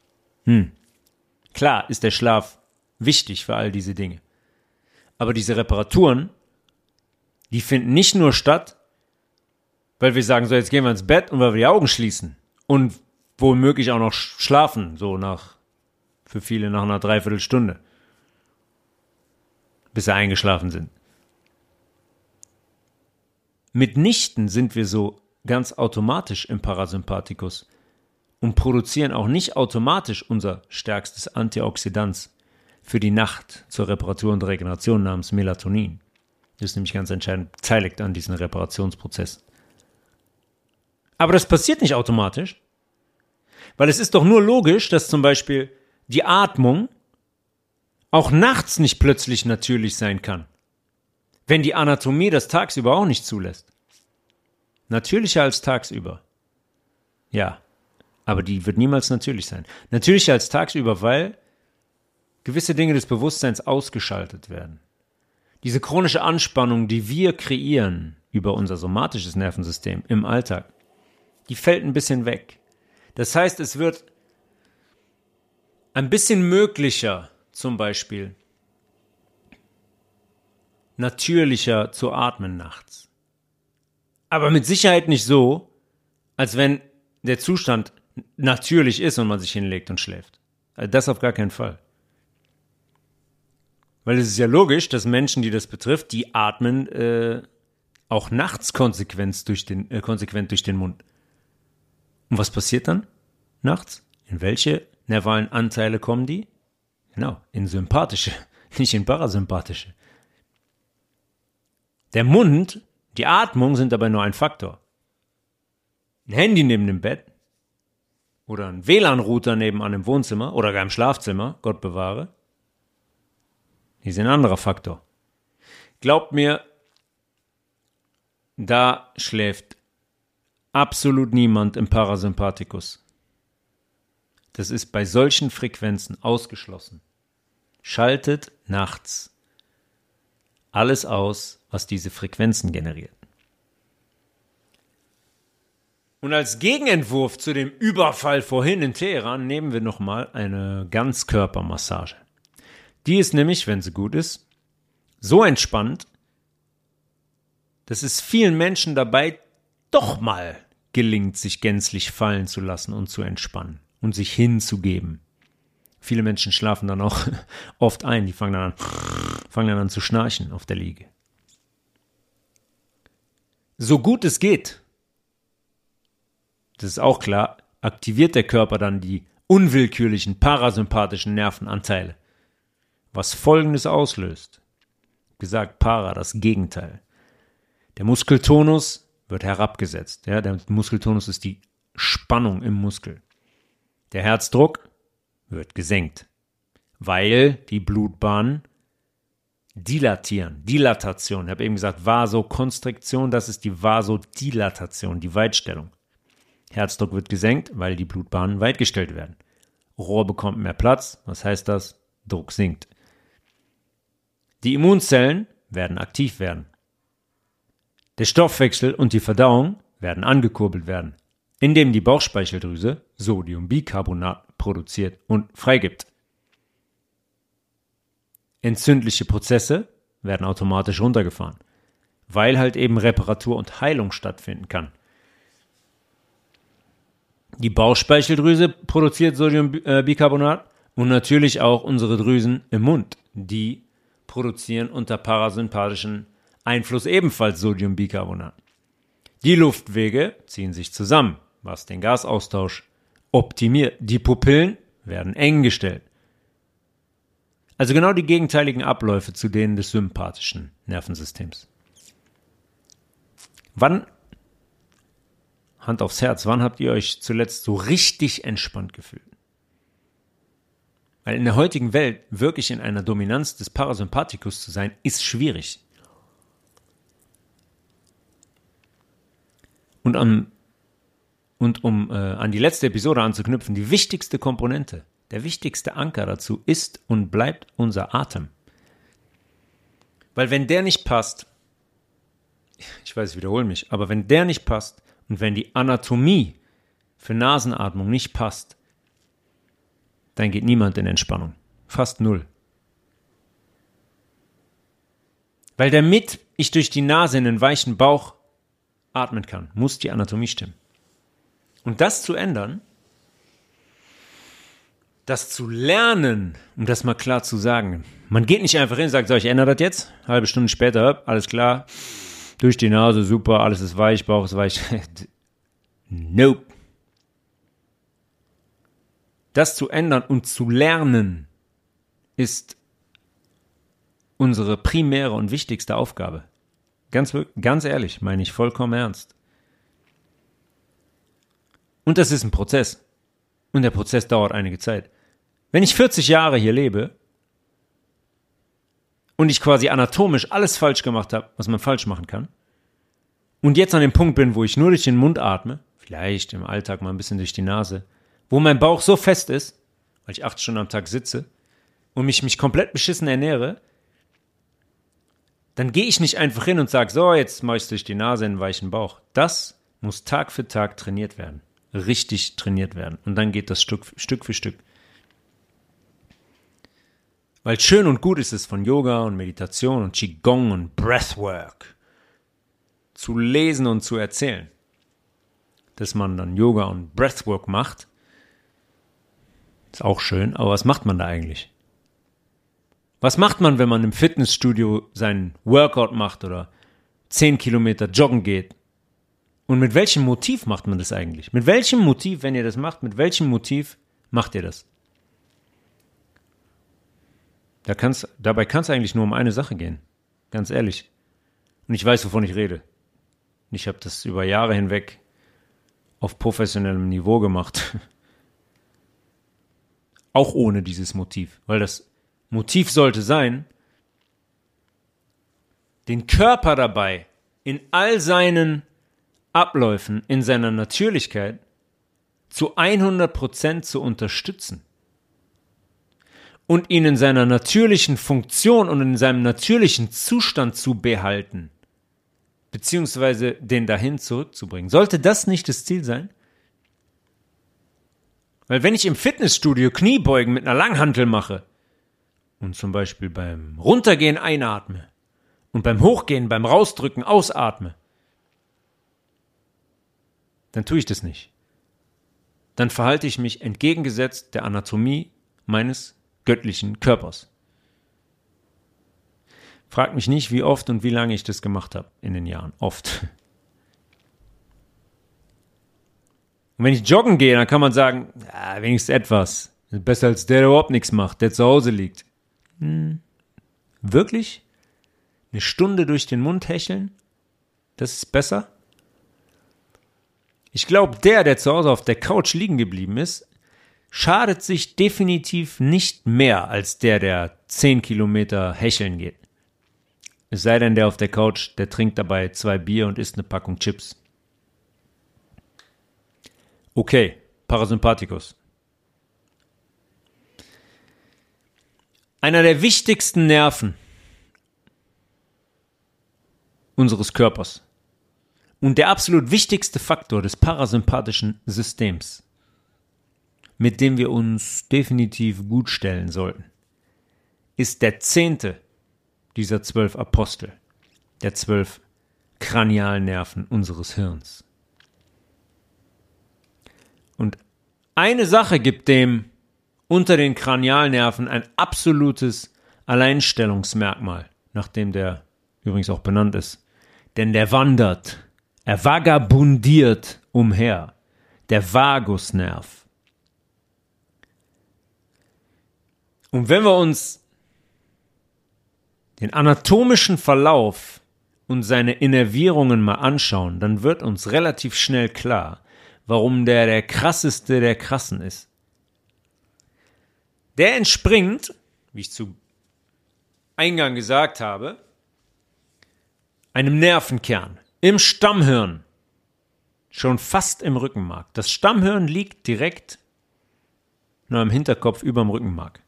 Klar ist der Schlaf wichtig für all diese Dinge. Aber diese Reparaturen, die finden nicht nur statt, weil wir sagen, so jetzt gehen wir ins Bett und weil wir die Augen schließen und womöglich auch noch schlafen, so für viele nach einer Dreiviertelstunde, bis sie eingeschlafen sind. Mitnichten sind wir so ganz automatisch im Parasympathikus und produzieren auch nicht automatisch unser stärkstes Antioxidant für die Nacht zur Reparatur und Regeneration namens Melatonin. Das ist nämlich ganz entscheidend beteiligt an diesen Reparationsprozess. Aber das passiert nicht automatisch, weil es ist doch nur logisch, dass zum Beispiel die Atmung auch nachts nicht plötzlich natürlich sein kann, wenn die Anatomie das tagsüber auch nicht zulässt. Natürlicher als tagsüber. Ja, aber die wird niemals natürlich sein. Natürlicher als tagsüber, weil gewisse Dinge des Bewusstseins ausgeschaltet werden. Diese chronische Anspannung, die wir kreieren über unser somatisches Nervensystem im Alltag, die fällt ein bisschen weg. Das heißt, es wird ein bisschen möglicher, zum Beispiel natürlicher zu atmen nachts. Aber mit Sicherheit nicht so, als wenn der Zustand natürlich ist und man sich hinlegt und schläft. Also das auf gar keinen Fall. Weil es ist ja logisch, dass Menschen, die das betrifft, die atmen auch nachts konsequent durch den Mund. Und was passiert dann nachts? In welche nervalen Anteile kommen die? Genau, in sympathische, nicht in parasympathische. Der Mund, die Atmung sind dabei nur ein Faktor. Ein Handy neben dem Bett oder ein WLAN-Router nebenan im Wohnzimmer oder gar im Schlafzimmer, Gott bewahre, die sind ein anderer Faktor. Glaubt mir, da schläft absolut niemand im Parasympathikus. Das ist bei solchen Frequenzen ausgeschlossen. Schaltet nachts alles aus, was diese Frequenzen generiert. Und als Gegenentwurf zu dem Überfall vorhin in Teheran nehmen wir nochmal eine Ganzkörpermassage. Die ist nämlich, wenn sie gut ist, so entspannt, dass es vielen Menschen dabei doch mal gelingt, sich gänzlich fallen zu lassen und zu entspannen und sich hinzugeben. Viele Menschen schlafen dann auch oft ein, die fangen dann an zu schnarchen auf der Liege. So gut es geht, das ist auch klar, aktiviert der Körper dann die unwillkürlichen parasympathischen Nervenanteile, was Folgendes auslöst. Gesagt, para, das Gegenteil. Der Muskeltonus wird herabgesetzt. Ja, der Muskeltonus ist die Spannung im Muskel. Der Herzdruck wird gesenkt, weil die Blutbahnen dilatieren. Dilatation. Ich habe eben gesagt, Vasokonstriktion, das ist die Vasodilatation, die Weitstellung. Herzdruck wird gesenkt, weil die Blutbahnen weitgestellt werden. Rohr bekommt mehr Platz. Was heißt das? Druck sinkt. Die Immunzellen werden aktiv werden. Der Stoffwechsel und die Verdauung werden angekurbelt werden, indem die Bauchspeicheldrüse Sodiumbicarbonat produziert und freigibt. Entzündliche Prozesse werden automatisch runtergefahren, weil halt eben Reparatur und Heilung stattfinden kann. Die Bauchspeicheldrüse produziert Sodiumbicarbonat und natürlich auch unsere Drüsen im Mund, die produzieren unter parasympathischen Einfluss ebenfalls Sodiumbicarbonat. Die Luftwege ziehen sich zusammen, was den Gasaustausch optimiert. Die Pupillen werden eng gestellt. Also genau die gegenteiligen Abläufe zu denen des sympathischen Nervensystems. Wann, Hand aufs Herz, wann habt ihr euch zuletzt so richtig entspannt gefühlt? Weil in der heutigen Welt wirklich in einer Dominanz des Parasympathikus zu sein, ist schwierig. Und um an die letzte Episode anzuknüpfen, die wichtigste Komponente, der wichtigste Anker dazu ist und bleibt unser Atem. Weil wenn der nicht passt, ich weiß, ich wiederhole mich, aber wenn der nicht passt und wenn die Anatomie für Nasenatmung nicht passt, dann geht niemand in Entspannung. Fast null. Weil damit ich durch die Nase in den weichen Bauch atmen kann, muss die Anatomie stimmen. Und das zu ändern, das zu lernen, um das mal klar zu sagen. Man geht nicht einfach hin und sagt, so, ich ändere das jetzt. Halbe Stunde später, alles klar, durch die Nase, super, alles ist weich, Bauch ist weich. Nope. Das zu ändern und zu lernen, ist unsere primäre und wichtigste Aufgabe. Ganz ehrlich, meine ich vollkommen ernst. Und das ist ein Prozess. Und der Prozess dauert einige Zeit. Wenn ich 40 Jahre hier lebe und ich quasi anatomisch alles falsch gemacht habe, was man falsch machen kann, und jetzt an dem Punkt bin, wo ich nur durch den Mund atme, vielleicht im Alltag mal ein bisschen durch die Nase, wo mein Bauch so fest ist, weil ich 8 Stunden am Tag sitze und mich komplett beschissen ernähre, dann gehe ich nicht einfach hin und sage, so, jetzt mache ich es durch die Nase in den weichen Bauch. Das muss Tag für Tag trainiert werden. Richtig trainiert werden. Und dann geht das Stück für Stück. Weil schön und gut ist es von Yoga und Meditation und Qigong und Breathwork zu lesen und zu erzählen. Dass man dann Yoga und Breathwork macht, ist auch schön, aber was macht man da eigentlich? Was macht man, wenn man im Fitnessstudio seinen Workout macht oder 10 Kilometer joggen geht? Und mit welchem Motiv macht man das eigentlich? Mit welchem Motiv, wenn ihr das macht, mit welchem Motiv macht ihr das? Dabei kann es eigentlich nur um eine Sache gehen. Ganz ehrlich. Und ich weiß, wovon ich rede. Und ich habe das über Jahre hinweg auf professionellem Niveau gemacht. Auch ohne dieses Motiv. Weil das Motiv sollte sein, den Körper dabei in all seinen Abläufen, in seiner Natürlichkeit zu 100% zu unterstützen und ihn in seiner natürlichen Funktion und in seinem natürlichen Zustand zu behalten, beziehungsweise den dahin zurückzubringen. Sollte das nicht das Ziel sein? Weil wenn ich im Fitnessstudio Kniebeugen mit einer Langhantel mache und zum Beispiel beim Runtergehen einatme und beim Hochgehen, beim Rausdrücken ausatme, dann tue ich das nicht. Dann verhalte ich mich entgegengesetzt der Anatomie meines göttlichen Körpers. Frag mich nicht, wie oft und wie lange ich das gemacht habe in den Jahren. Oft. Und wenn ich joggen gehe, dann kann man sagen, ja, wenigstens etwas. Besser als der überhaupt nichts macht, der zu Hause liegt. Wirklich? Eine Stunde durch den Mund hecheln? Das ist besser? Ich glaube, der zu Hause auf der Couch liegen geblieben ist, schadet sich definitiv nicht mehr als der 10 Kilometer hecheln geht. Es sei denn, der auf der Couch, der trinkt dabei 2 Bier und isst eine Packung Chips. Okay, Parasympathikus. Einer der wichtigsten Nerven unseres Körpers und der absolut wichtigste Faktor des parasympathischen Systems, mit dem wir uns definitiv gut stellen sollten, ist der 10. dieser 12 Apostel, der 12 Kranialnerven unseres Hirns. Und eine Sache gibt dem unter den Kranialnerven ein absolutes Alleinstellungsmerkmal, nach dem der übrigens auch benannt ist. Denn der wandert, er vagabundiert umher, der Vagusnerv. Und wenn wir uns den anatomischen Verlauf und seine Innervierungen mal anschauen, dann wird uns relativ schnell klar, warum der krasseste der Krassen ist. Der entspringt, wie ich zu Eingang gesagt habe, einem Nervenkern im Stammhirn, schon fast im Rückenmark. Das Stammhirn liegt direkt nur am Hinterkopf überm Rückenmark.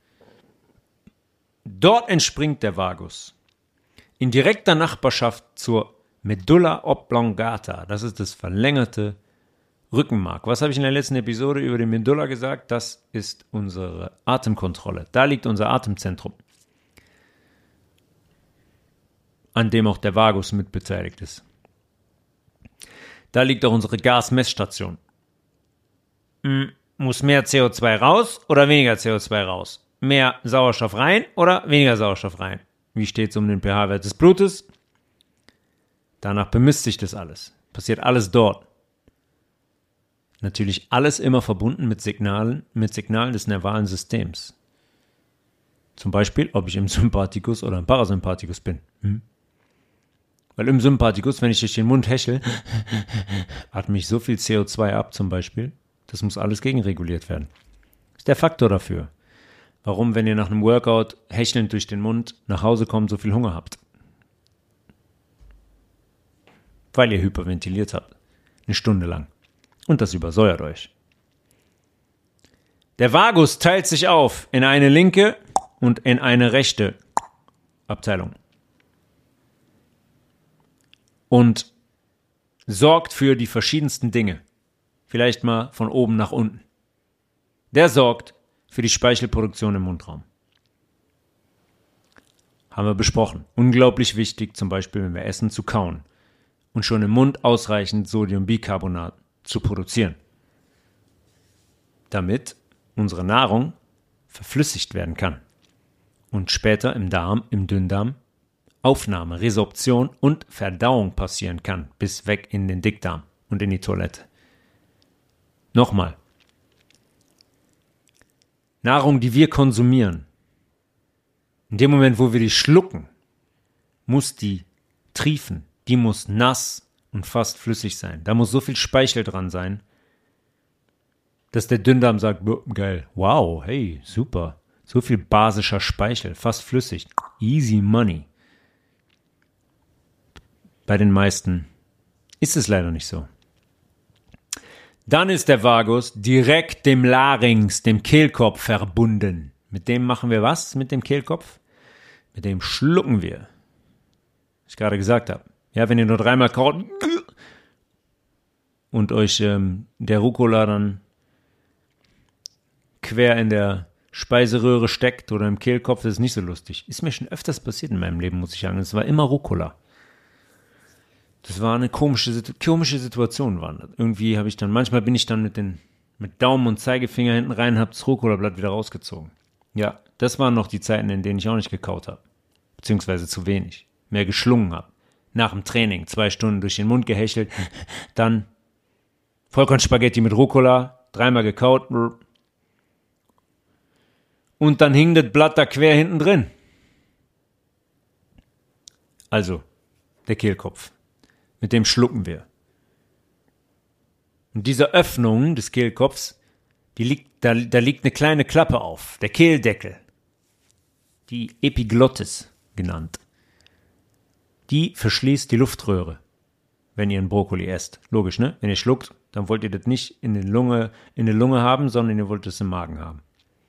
Dort entspringt der Vagus. In direkter Nachbarschaft zur Medulla oblongata. Das ist das verlängerte Rückenmark. Was habe ich in der letzten Episode über die Medulla gesagt? Das ist unsere Atemkontrolle. Da liegt unser Atemzentrum, an dem auch der Vagus mit beteiligt ist. Da liegt auch unsere Gasmessstation. Muss mehr CO2 raus oder weniger CO2 raus? Mehr Sauerstoff rein oder weniger Sauerstoff rein? Wie steht es um den pH-Wert des Blutes? Danach bemisst sich das alles. Passiert alles dort. Natürlich alles immer verbunden mit Signalen des nervalen Systems. Zum Beispiel, ob ich im Sympathikus oder im Parasympathikus bin. Weil im Sympathikus, wenn ich durch den Mund hechel, atme ich so viel CO2 ab zum Beispiel. Das muss alles gegenreguliert werden. Das ist der Faktor dafür. Warum, wenn ihr nach einem Workout hechelnd durch den Mund nach Hause kommt, so viel Hunger habt. Weil ihr hyperventiliert habt. Eine Stunde lang. Und das übersäuert euch. Der Vagus teilt sich auf in eine linke und in eine rechte Abteilung. Und sorgt für die verschiedensten Dinge. Vielleicht mal von oben nach unten. Der sorgt für die Speichelproduktion im Mundraum. Haben wir besprochen. Unglaublich wichtig, zum Beispiel, wenn wir essen, zu kauen. Und schon im Mund ausreichend Sodiumbicarbonat zu produzieren. Damit unsere Nahrung verflüssigt werden kann. Und später im Darm, im Dünndarm, Aufnahme, Resorption und Verdauung passieren kann, bis weg in den Dickdarm und in die Toilette. Nochmal. Nahrung, die wir konsumieren, in dem Moment, wo wir die schlucken, muss die triefen, die muss nass und fast flüssig sein. Da muss so viel Speichel dran sein, dass der Dünndarm sagt, geil, wow, hey, super, so viel basischer Speichel, fast flüssig, easy money. Bei den meisten ist es leider nicht so. Dann ist der Vagus direkt dem Larynx, dem Kehlkopf verbunden. Mit dem machen wir was? Mit dem Kehlkopf? Mit dem schlucken wir. Was ich gerade gesagt habe. Ja, wenn ihr nur 3-mal kaut und euch der Rucola dann quer in der Speiseröhre steckt oder im Kehlkopf, das ist nicht so lustig. Ist mir schon öfters passiert in meinem Leben, muss ich sagen. Es war immer Rucola. Das war eine komische Situation. Irgendwie habe ich dann, manchmal bin ich dann mit Daumen und Zeigefinger hinten rein, habe das Rucola-Blatt wieder rausgezogen. Ja, das waren noch die Zeiten, in denen ich auch nicht gekaut habe. Beziehungsweise zu wenig. Mehr geschlungen habe. Nach dem Training 2 Stunden durch den Mund gehechelt, dann Vollkornspaghetti mit Rucola, 3-mal gekaut und dann hing das Blatt da quer hinten drin. Also, der Kehlkopf. Mit dem schlucken wir. Und diese Öffnung des Kehlkopfs, da liegt eine kleine Klappe auf, der Kehldeckel. Die Epiglottis genannt. Die verschließt die Luftröhre, wenn ihr einen Brokkoli esst. Logisch, ne? Wenn ihr schluckt, dann wollt ihr das nicht in der Lunge haben, sondern ihr wollt es im Magen haben.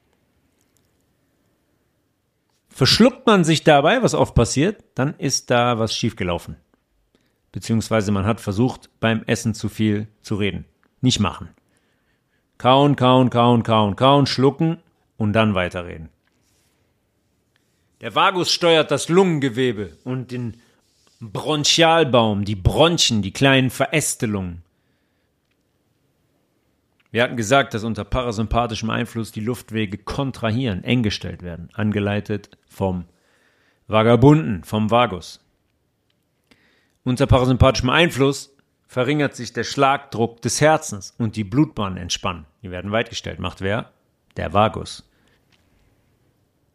Verschluckt man sich dabei, was oft passiert, dann ist da was schiefgelaufen. Beziehungsweise man hat versucht, beim Essen zu viel zu reden. Nicht machen. Kauen, schlucken und dann weiterreden. Der Vagus steuert das Lungengewebe und den Bronchialbaum, die Bronchien, die kleinen Verästelungen. Wir hatten gesagt, dass unter parasympathischem Einfluss die Luftwege kontrahieren, eng gestellt werden, angeleitet vom Vagabunden, vom Vagus. Unter parasympathischem Einfluss verringert sich der Schlagdruck des Herzens und die Blutbahnen entspannen. Die werden weitgestellt. Macht wer? Der Vagus.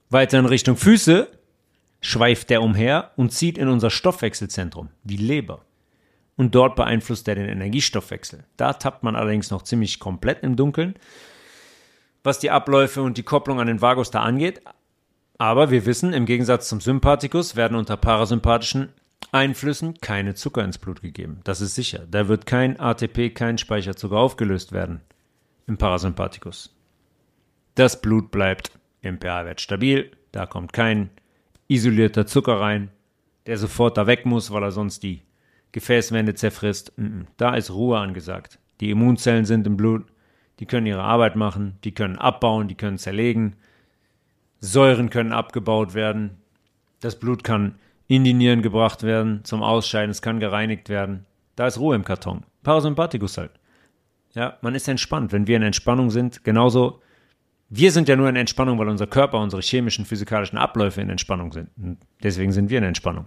Weiter in Richtung Füße schweift der umher und zieht in unser Stoffwechselzentrum, die Leber. Und dort beeinflusst er den Energiestoffwechsel. Da tappt man allerdings noch ziemlich komplett im Dunkeln, was die Abläufe und die Kopplung an den Vagus da angeht. Aber wir wissen, im Gegensatz zum Sympathikus werden unter parasympathischen Einflüssen keine Zucker ins Blut gegeben. Das ist sicher. Da wird kein ATP, kein Speicherzucker aufgelöst werden im Parasympathikus. Das Blut bleibt im pH-Wert stabil. Da kommt kein isolierter Zucker rein, der sofort da weg muss, weil er sonst die Gefäßwände zerfrisst. Da ist Ruhe angesagt. Die Immunzellen sind im Blut, die können ihre Arbeit machen, die können abbauen, die können zerlegen. Säuren können abgebaut werden. Das Blut kann in die Nieren gebracht werden, zum Ausscheiden, es kann gereinigt werden. Da ist Ruhe im Karton. Parasympathikus halt. Ja, man ist entspannt, wenn wir in Entspannung sind. Genauso, wir sind ja nur in Entspannung, weil unser Körper, unsere chemischen, physikalischen Abläufe in Entspannung sind. Und deswegen sind wir in Entspannung.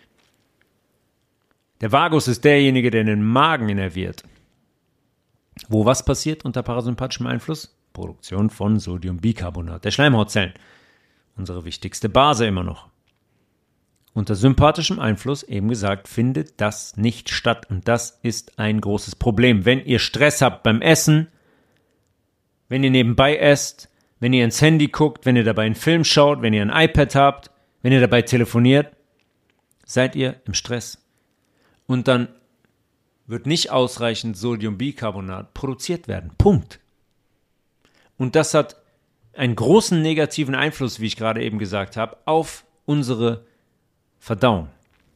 Der Vagus ist derjenige, der den Magen innerviert. Wo was passiert unter parasympathischem Einfluss? Produktion von Sodiumbicarbonat, der Schleimhautzellen. Unsere wichtigste Base immer noch. Unter sympathischem Einfluss, eben gesagt, findet das nicht statt. Und das ist ein großes Problem. Wenn ihr Stress habt beim Essen, wenn ihr nebenbei esst, wenn ihr ins Handy guckt, wenn ihr dabei einen Film schaut, wenn ihr ein iPad habt, wenn ihr dabei telefoniert, seid ihr im Stress. Und dann wird nicht ausreichend Sodiumbicarbonat produziert werden. Punkt. Und das hat einen großen negativen Einfluss, wie ich gerade eben gesagt habe, auf unsere Verdauung.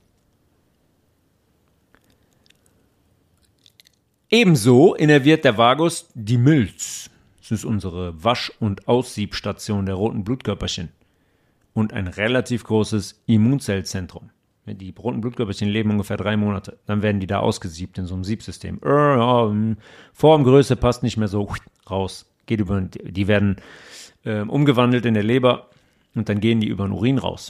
Ebenso innerviert der Vagus die Milz. Das ist unsere Wasch- und Aussiebstation der roten Blutkörperchen und ein relativ großes Immunzellzentrum. Die roten Blutkörperchen leben ungefähr 3 Monate. Dann werden die da ausgesiebt in so einem Siebsystem. Formgröße passt nicht mehr so raus. Geht über, die werden umgewandelt in der Leber und dann gehen die über den Urin raus.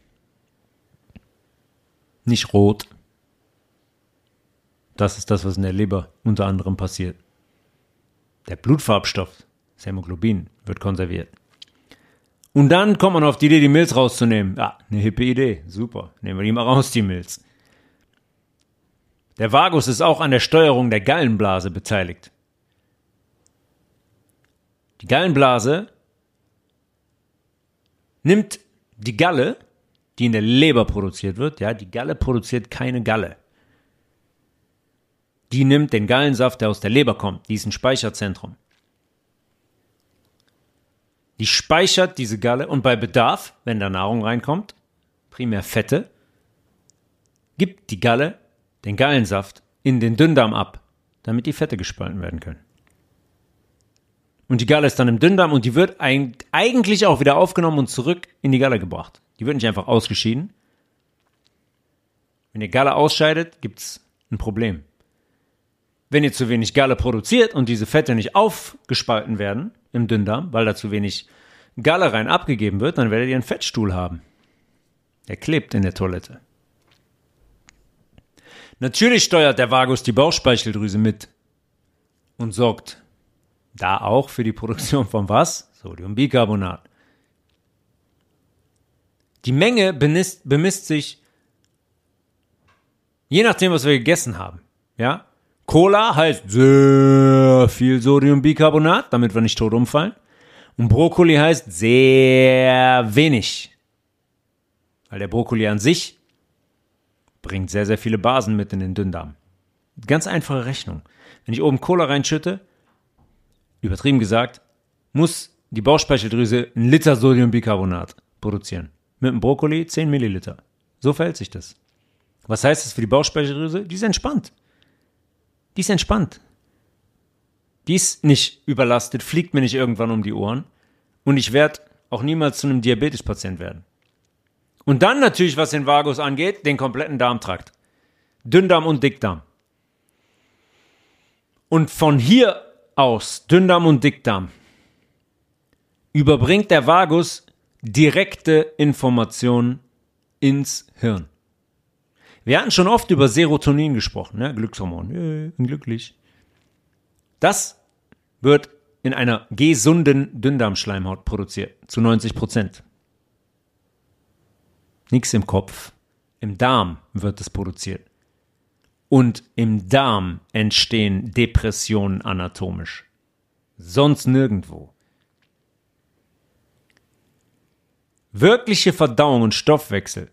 Nicht rot. Das ist das, was in der Leber unter anderem passiert. Der Blutfarbstoff, das Hämoglobin, wird konserviert. Und dann kommt man auf die Idee, die Milz rauszunehmen. Ja, eine hippe Idee. Super. Nehmen wir die mal raus, die Milz. Der Vagus ist auch an der Steuerung der Gallenblase beteiligt. Die Gallenblase nimmt die Galle, die in der Leber produziert wird. Ja, die Galle produziert keine Galle. Die nimmt den Gallensaft, der aus der Leber kommt. Die ist ein Speicherzentrum. Die speichert diese Galle und bei Bedarf, wenn da Nahrung reinkommt, primär Fette, gibt die Galle den Gallensaft in den Dünndarm ab, damit die Fette gespalten werden können. Und die Galle ist dann im Dünndarm und die wird eigentlich auch wieder aufgenommen und zurück in die Galle gebracht. Die wird nicht einfach ausgeschieden. Wenn ihr Galle ausscheidet, gibt es ein Problem. Wenn ihr zu wenig Galle produziert und diese Fette nicht aufgespalten werden im Dünndarm, weil da zu wenig Galle rein abgegeben wird, dann werdet ihr einen Fettstuhl haben. Der klebt in der Toilette. Natürlich steuert der Vagus die Bauchspeicheldrüse mit und sorgt da auch für die Produktion von was? Sodiumbicarbonat. Die Menge bemisst sich je nachdem, was wir gegessen haben. Ja? Cola heißt sehr viel Sodiumbicarbonat, damit wir nicht tot umfallen. Und Brokkoli heißt sehr wenig. Weil der Brokkoli an sich bringt sehr, sehr viele Basen mit in den Dünndarm. Ganz einfache Rechnung. Wenn ich oben Cola reinschütte, übertrieben gesagt, muss die Bauchspeicheldrüse 1 Liter Sodiumbicarbonat produzieren. Mit dem Brokkoli 10 Milliliter. So verhält sich das. Was heißt das für die Bauchspeicheldrüse? Die ist entspannt. Die ist entspannt. Die ist nicht überlastet, fliegt mir nicht irgendwann um die Ohren. Und ich werde auch niemals zu einem Diabetespatient werden. Und dann natürlich, was den Vagus angeht, den kompletten Darmtrakt. Dünndarm und Dickdarm. Und von hier aus, Dünndarm und Dickdarm, überbringt der Vagus direkte Informationen ins Hirn. Wir hatten schon oft über Serotonin gesprochen, ne? Glückshormon, bin glücklich. Das wird in einer gesunden Dünndarmschleimhaut produziert, zu 90%. Nichts im Kopf. Im Darm wird es produziert. Und im Darm entstehen Depressionen anatomisch. Sonst nirgendwo. Wirkliche Verdauung und Stoffwechsel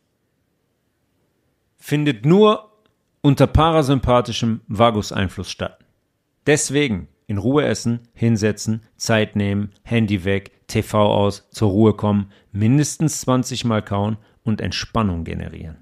findet nur unter parasympathischem Vaguseinfluss statt. Deswegen in Ruhe essen, hinsetzen, Zeit nehmen, Handy weg, TV aus, zur Ruhe kommen, mindestens 20 Mal kauen und Entspannung generieren.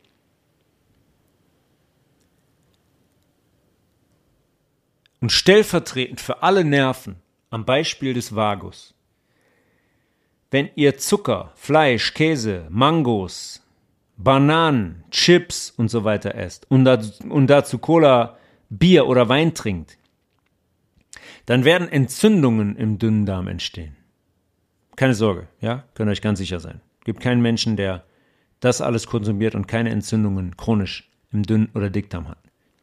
Und stellvertretend für alle Nerven am Beispiel des Vagus: Wenn ihr Zucker, Fleisch, Käse, Mangos, Bananen, Chips und so weiter esst und dazu Cola, Bier oder Wein trinkt, dann werden Entzündungen im dünnen Darm entstehen. Keine Sorge, ja, könnt ihr euch ganz sicher sein. Gibt keinen Menschen, der das alles konsumiert und keine Entzündungen chronisch im Dünn- oder Dickdarm hat.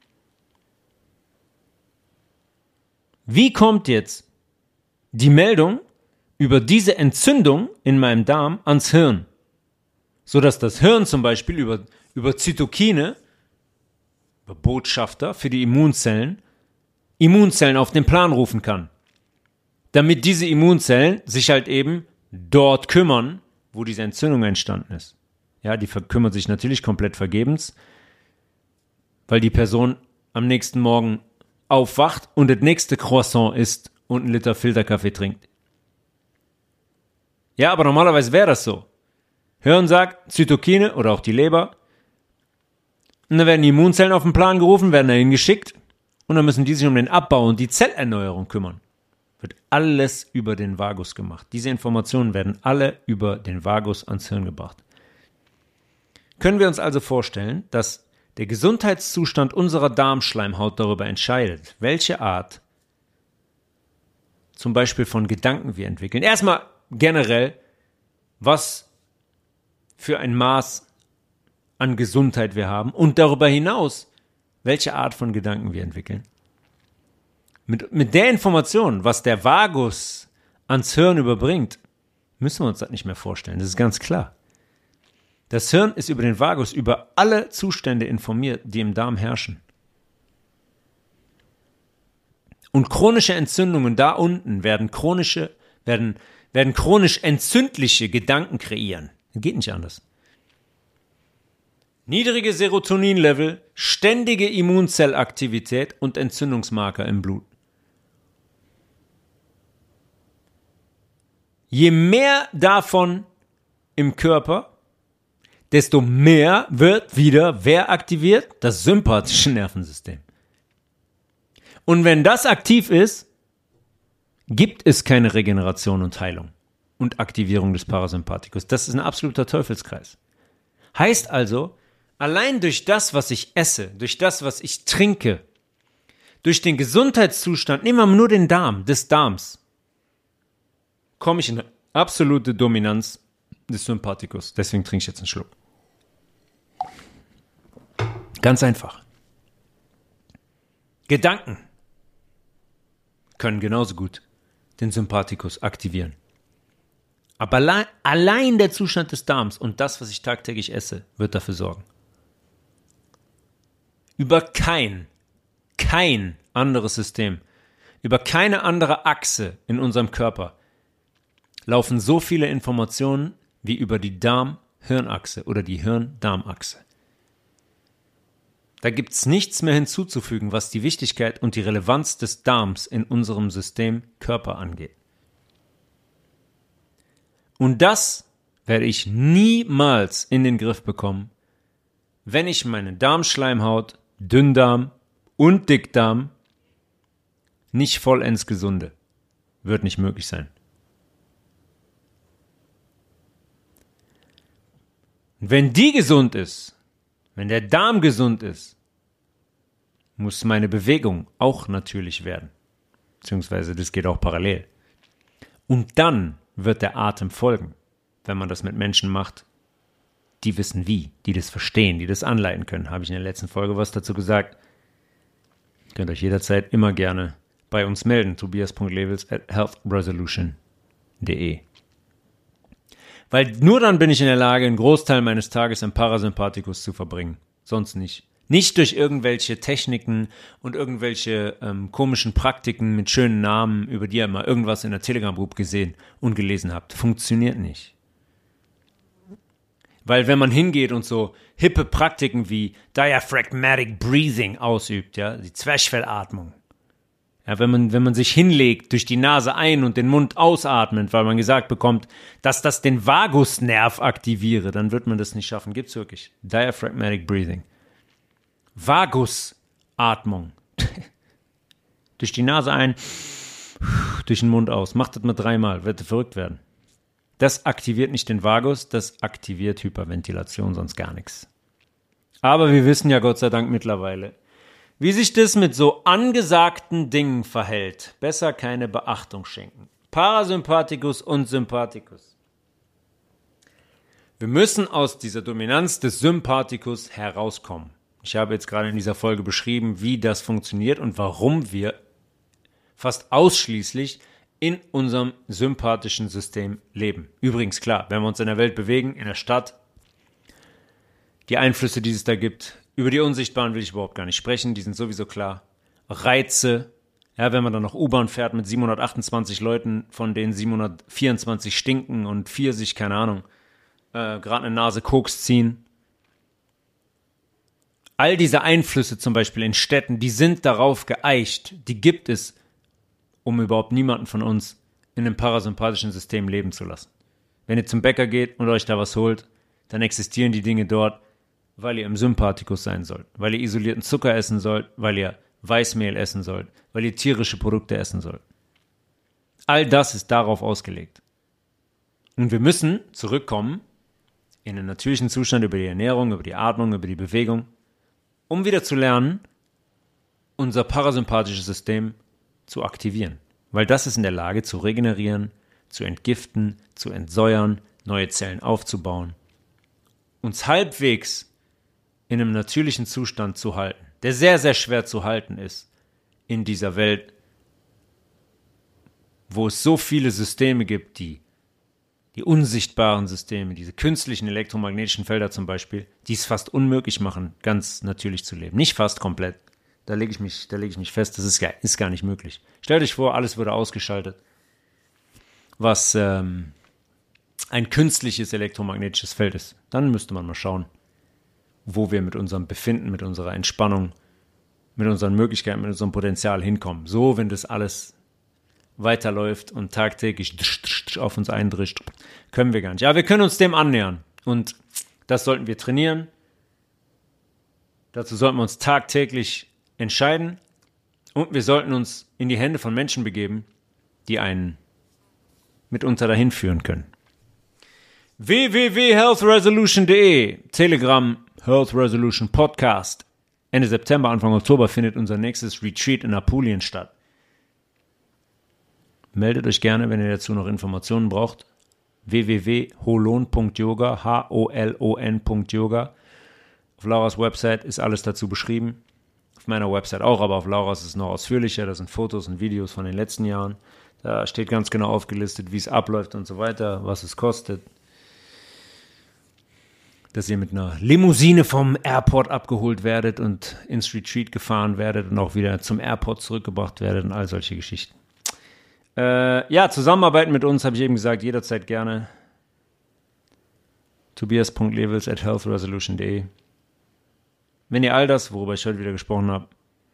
Wie kommt jetzt die Meldung über diese Entzündung in meinem Darm ans Hirn? Sodass das Hirn zum Beispiel über Zytokine, über Botschafter für die Immunzellen auf den Plan rufen kann. Damit diese Immunzellen sich halt eben dort kümmern, wo diese Entzündung entstanden ist. Ja, die kümmern sich natürlich komplett vergebens, weil die Person am nächsten Morgen aufwacht und das nächste Croissant isst und einen Liter Filterkaffee trinkt. Ja, aber normalerweise wäre das so. Hirn sagt, Zytokine oder auch die Leber. Und dann werden die Immunzellen auf den Plan gerufen, werden dahin geschickt und dann müssen die sich um den Abbau und die Zellerneuerung kümmern. Wird alles über den Vagus gemacht. Diese Informationen werden alle über den Vagus ans Hirn gebracht. Können wir uns also vorstellen, dass der Gesundheitszustand unserer Darmschleimhaut darüber entscheidet, welche Art zum Beispiel von Gedanken wir entwickeln. Erstmal generell, was für ein Maß an Gesundheit wir haben und darüber hinaus, welche Art von Gedanken wir entwickeln. Mit der Information, was der Vagus ans Hirn überbringt, müssen wir uns das nicht mehr vorstellen. Das ist ganz klar. Das Hirn ist über den Vagus über alle Zustände informiert, die im Darm herrschen. Und chronische Entzündungen da unten werden chronisch entzündliche Gedanken kreieren. Geht nicht anders. Niedrige Serotoninlevel, ständige Immunzellaktivität und Entzündungsmarker im Blut. Je mehr davon im Körper, desto mehr wird wieder wer aktiviert? Das sympathische Nervensystem. Und wenn das aktiv ist, gibt es keine Regeneration und Heilung und Aktivierung des Parasympathikus. Das ist ein absoluter Teufelskreis. Heißt also, allein durch das, was ich esse, durch das, was ich trinke, durch den Gesundheitszustand, nehmen wir nur den Darm, des Darms, komme ich in eine absolute Dominanz des Sympathikus. Deswegen trinke ich jetzt einen Schluck. Ganz einfach. Gedanken können genauso gut den Sympathikus aktivieren. Aber allein der Zustand des Darms und das, was ich tagtäglich esse, wird dafür sorgen. Über kein anderes System, über keine andere Achse in unserem Körper laufen so viele Informationen wie über die Darm-Hirnachse oder die Hirn-Darm-Achse. Da gibt es nichts mehr hinzuzufügen, was die Wichtigkeit und die Relevanz des Darms in unserem System Körper angeht. Und das werde ich niemals in den Griff bekommen, wenn ich meine Darmschleimhaut, Dünndarm und Dickdarm nicht vollends gesunde. Wird nicht möglich sein. Und wenn die gesund ist, wenn der Darm gesund ist, muss meine Bewegung auch natürlich werden. Beziehungsweise das geht auch parallel. Und dann wird der Atem folgen, wenn man das mit Menschen macht, die wissen wie, die das verstehen, die das anleiten können. Habe ich in der letzten Folge was dazu gesagt. Könnt euch jederzeit immer gerne bei uns melden. tobias.levels@healthresolution.de. Weil nur dann bin ich in der Lage, einen Großteil meines Tages im Parasympathikus zu verbringen. Sonst nicht. Nicht durch irgendwelche Techniken und irgendwelche komischen Praktiken mit schönen Namen, über die ihr mal irgendwas in der Telegram-Group gesehen und gelesen habt. Funktioniert nicht. Weil wenn man hingeht und so hippe Praktiken wie Diaphragmatic Breathing ausübt, ja, die Zwerchfellatmung, ja, wenn man sich hinlegt, durch die Nase ein und den Mund ausatmet, weil man gesagt bekommt, dass das den Vagusnerv aktiviere, dann wird man das nicht schaffen. Gibt's wirklich. Diaphragmatic Breathing. Vagusatmung. Durch die Nase ein, durch den Mund aus. Macht das mal 3-mal, wird verrückt werden. Das aktiviert nicht den Vagus, das aktiviert Hyperventilation, sonst gar nichts. Aber wir wissen ja Gott sei Dank mittlerweile, wie sich das mit so angesagten Dingen verhält. Besser keine Beachtung schenken. Parasympathikus und Sympathikus. Wir müssen aus dieser Dominanz des Sympathikus herauskommen. Ich habe jetzt gerade in dieser Folge beschrieben, wie das funktioniert und warum wir fast ausschließlich in unserem sympathischen System leben. Übrigens, klar, wenn wir uns in der Welt bewegen, in der Stadt, die Einflüsse, die es da gibt, über die Unsichtbaren will ich überhaupt gar nicht sprechen, die sind sowieso klar. Reize, ja, wenn man dann noch U-Bahn fährt mit 728 Leuten, von denen 724 stinken und 4 sich, keine Ahnung, gerade eine Nase Koks ziehen. All diese Einflüsse zum Beispiel in Städten, die sind darauf geeicht, die gibt es, um überhaupt niemanden von uns in einem parasympathischen System leben zu lassen. Wenn ihr zum Bäcker geht und euch da was holt, dann existieren die Dinge dort, weil ihr im Sympathikus sein sollt, weil ihr isolierten Zucker essen sollt, weil ihr Weißmehl essen sollt, weil ihr tierische Produkte essen sollt. All das ist darauf ausgelegt. Und wir müssen zurückkommen in den natürlichen Zustand über die Ernährung, über die Atmung, über die Bewegung, um wieder zu lernen, unser parasympathisches System zu aktivieren. Weil das ist in der Lage zu regenerieren, zu entgiften, zu entsäuern, neue Zellen aufzubauen, uns halbwegs in einem natürlichen Zustand zu halten, der sehr, sehr schwer zu halten ist in dieser Welt, wo es so viele Systeme gibt, die unsichtbaren Systeme, diese künstlichen elektromagnetischen Felder zum Beispiel, die es fast unmöglich machen, ganz natürlich zu leben. Nicht fast komplett. Da lege ich mich fest, das ist gar nicht möglich. Stellt euch vor, alles würde ausgeschaltet, was ein künstliches elektromagnetisches Feld ist. Dann müsste man mal schauen, wo wir mit unserem Befinden, mit unserer Entspannung, mit unseren Möglichkeiten, mit unserem Potenzial hinkommen. So, wenn das alles weiterläuft und tagtäglich auf uns eindrischt, können wir gar nicht. Ja, wir können uns dem annähern und das sollten wir trainieren. Dazu sollten wir uns tagtäglich entscheiden und wir sollten uns in die Hände von Menschen begeben, die einen mitunter dahin führen können. www.healthresolution.de, Telegram, Health Resolution Podcast. Ende September, Anfang Oktober findet unser nächstes Retreat in Apulien statt. Meldet euch gerne, wenn ihr dazu noch Informationen braucht. www.holon.yoga, holon.yoga. Auf Lauras Website ist alles dazu beschrieben. Auf meiner Website auch, aber auf Lauras ist es noch ausführlicher. Da sind Fotos und Videos von den letzten Jahren. Da steht ganz genau aufgelistet, wie es abläuft und so weiter, was es kostet. Dass ihr mit einer Limousine vom Airport abgeholt werdet und ins Retreat gefahren werdet und auch wieder zum Airport zurückgebracht werdet und all solche Geschichten. Ja, zusammenarbeiten mit uns, habe ich eben gesagt, jederzeit gerne. tobias.levels@healthresolution.de. Wenn ihr all das, worüber ich heute wieder gesprochen habe,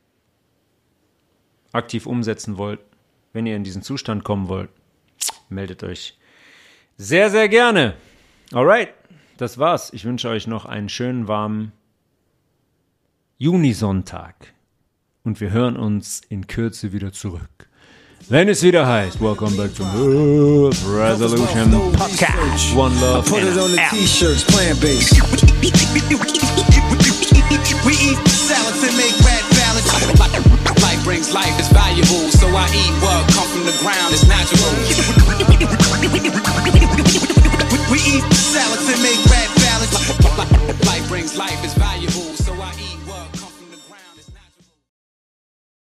aktiv umsetzen wollt, wenn ihr in diesen Zustand kommen wollt, meldet euch sehr, sehr gerne. Alright, das war's. Ich wünsche euch noch einen schönen, warmen Junisonntag. Und wir hören uns in Kürze wieder zurück. Wenn es wieder heißt, welcome back to Health Resolution Podcast. One love. Put it on the t-shirts, plant-based. We eat salads and make red ballads. Life brings life, it's valuable. So I eat what come from the ground, it's natural. We eat salads and make red ballads. Life brings life, it's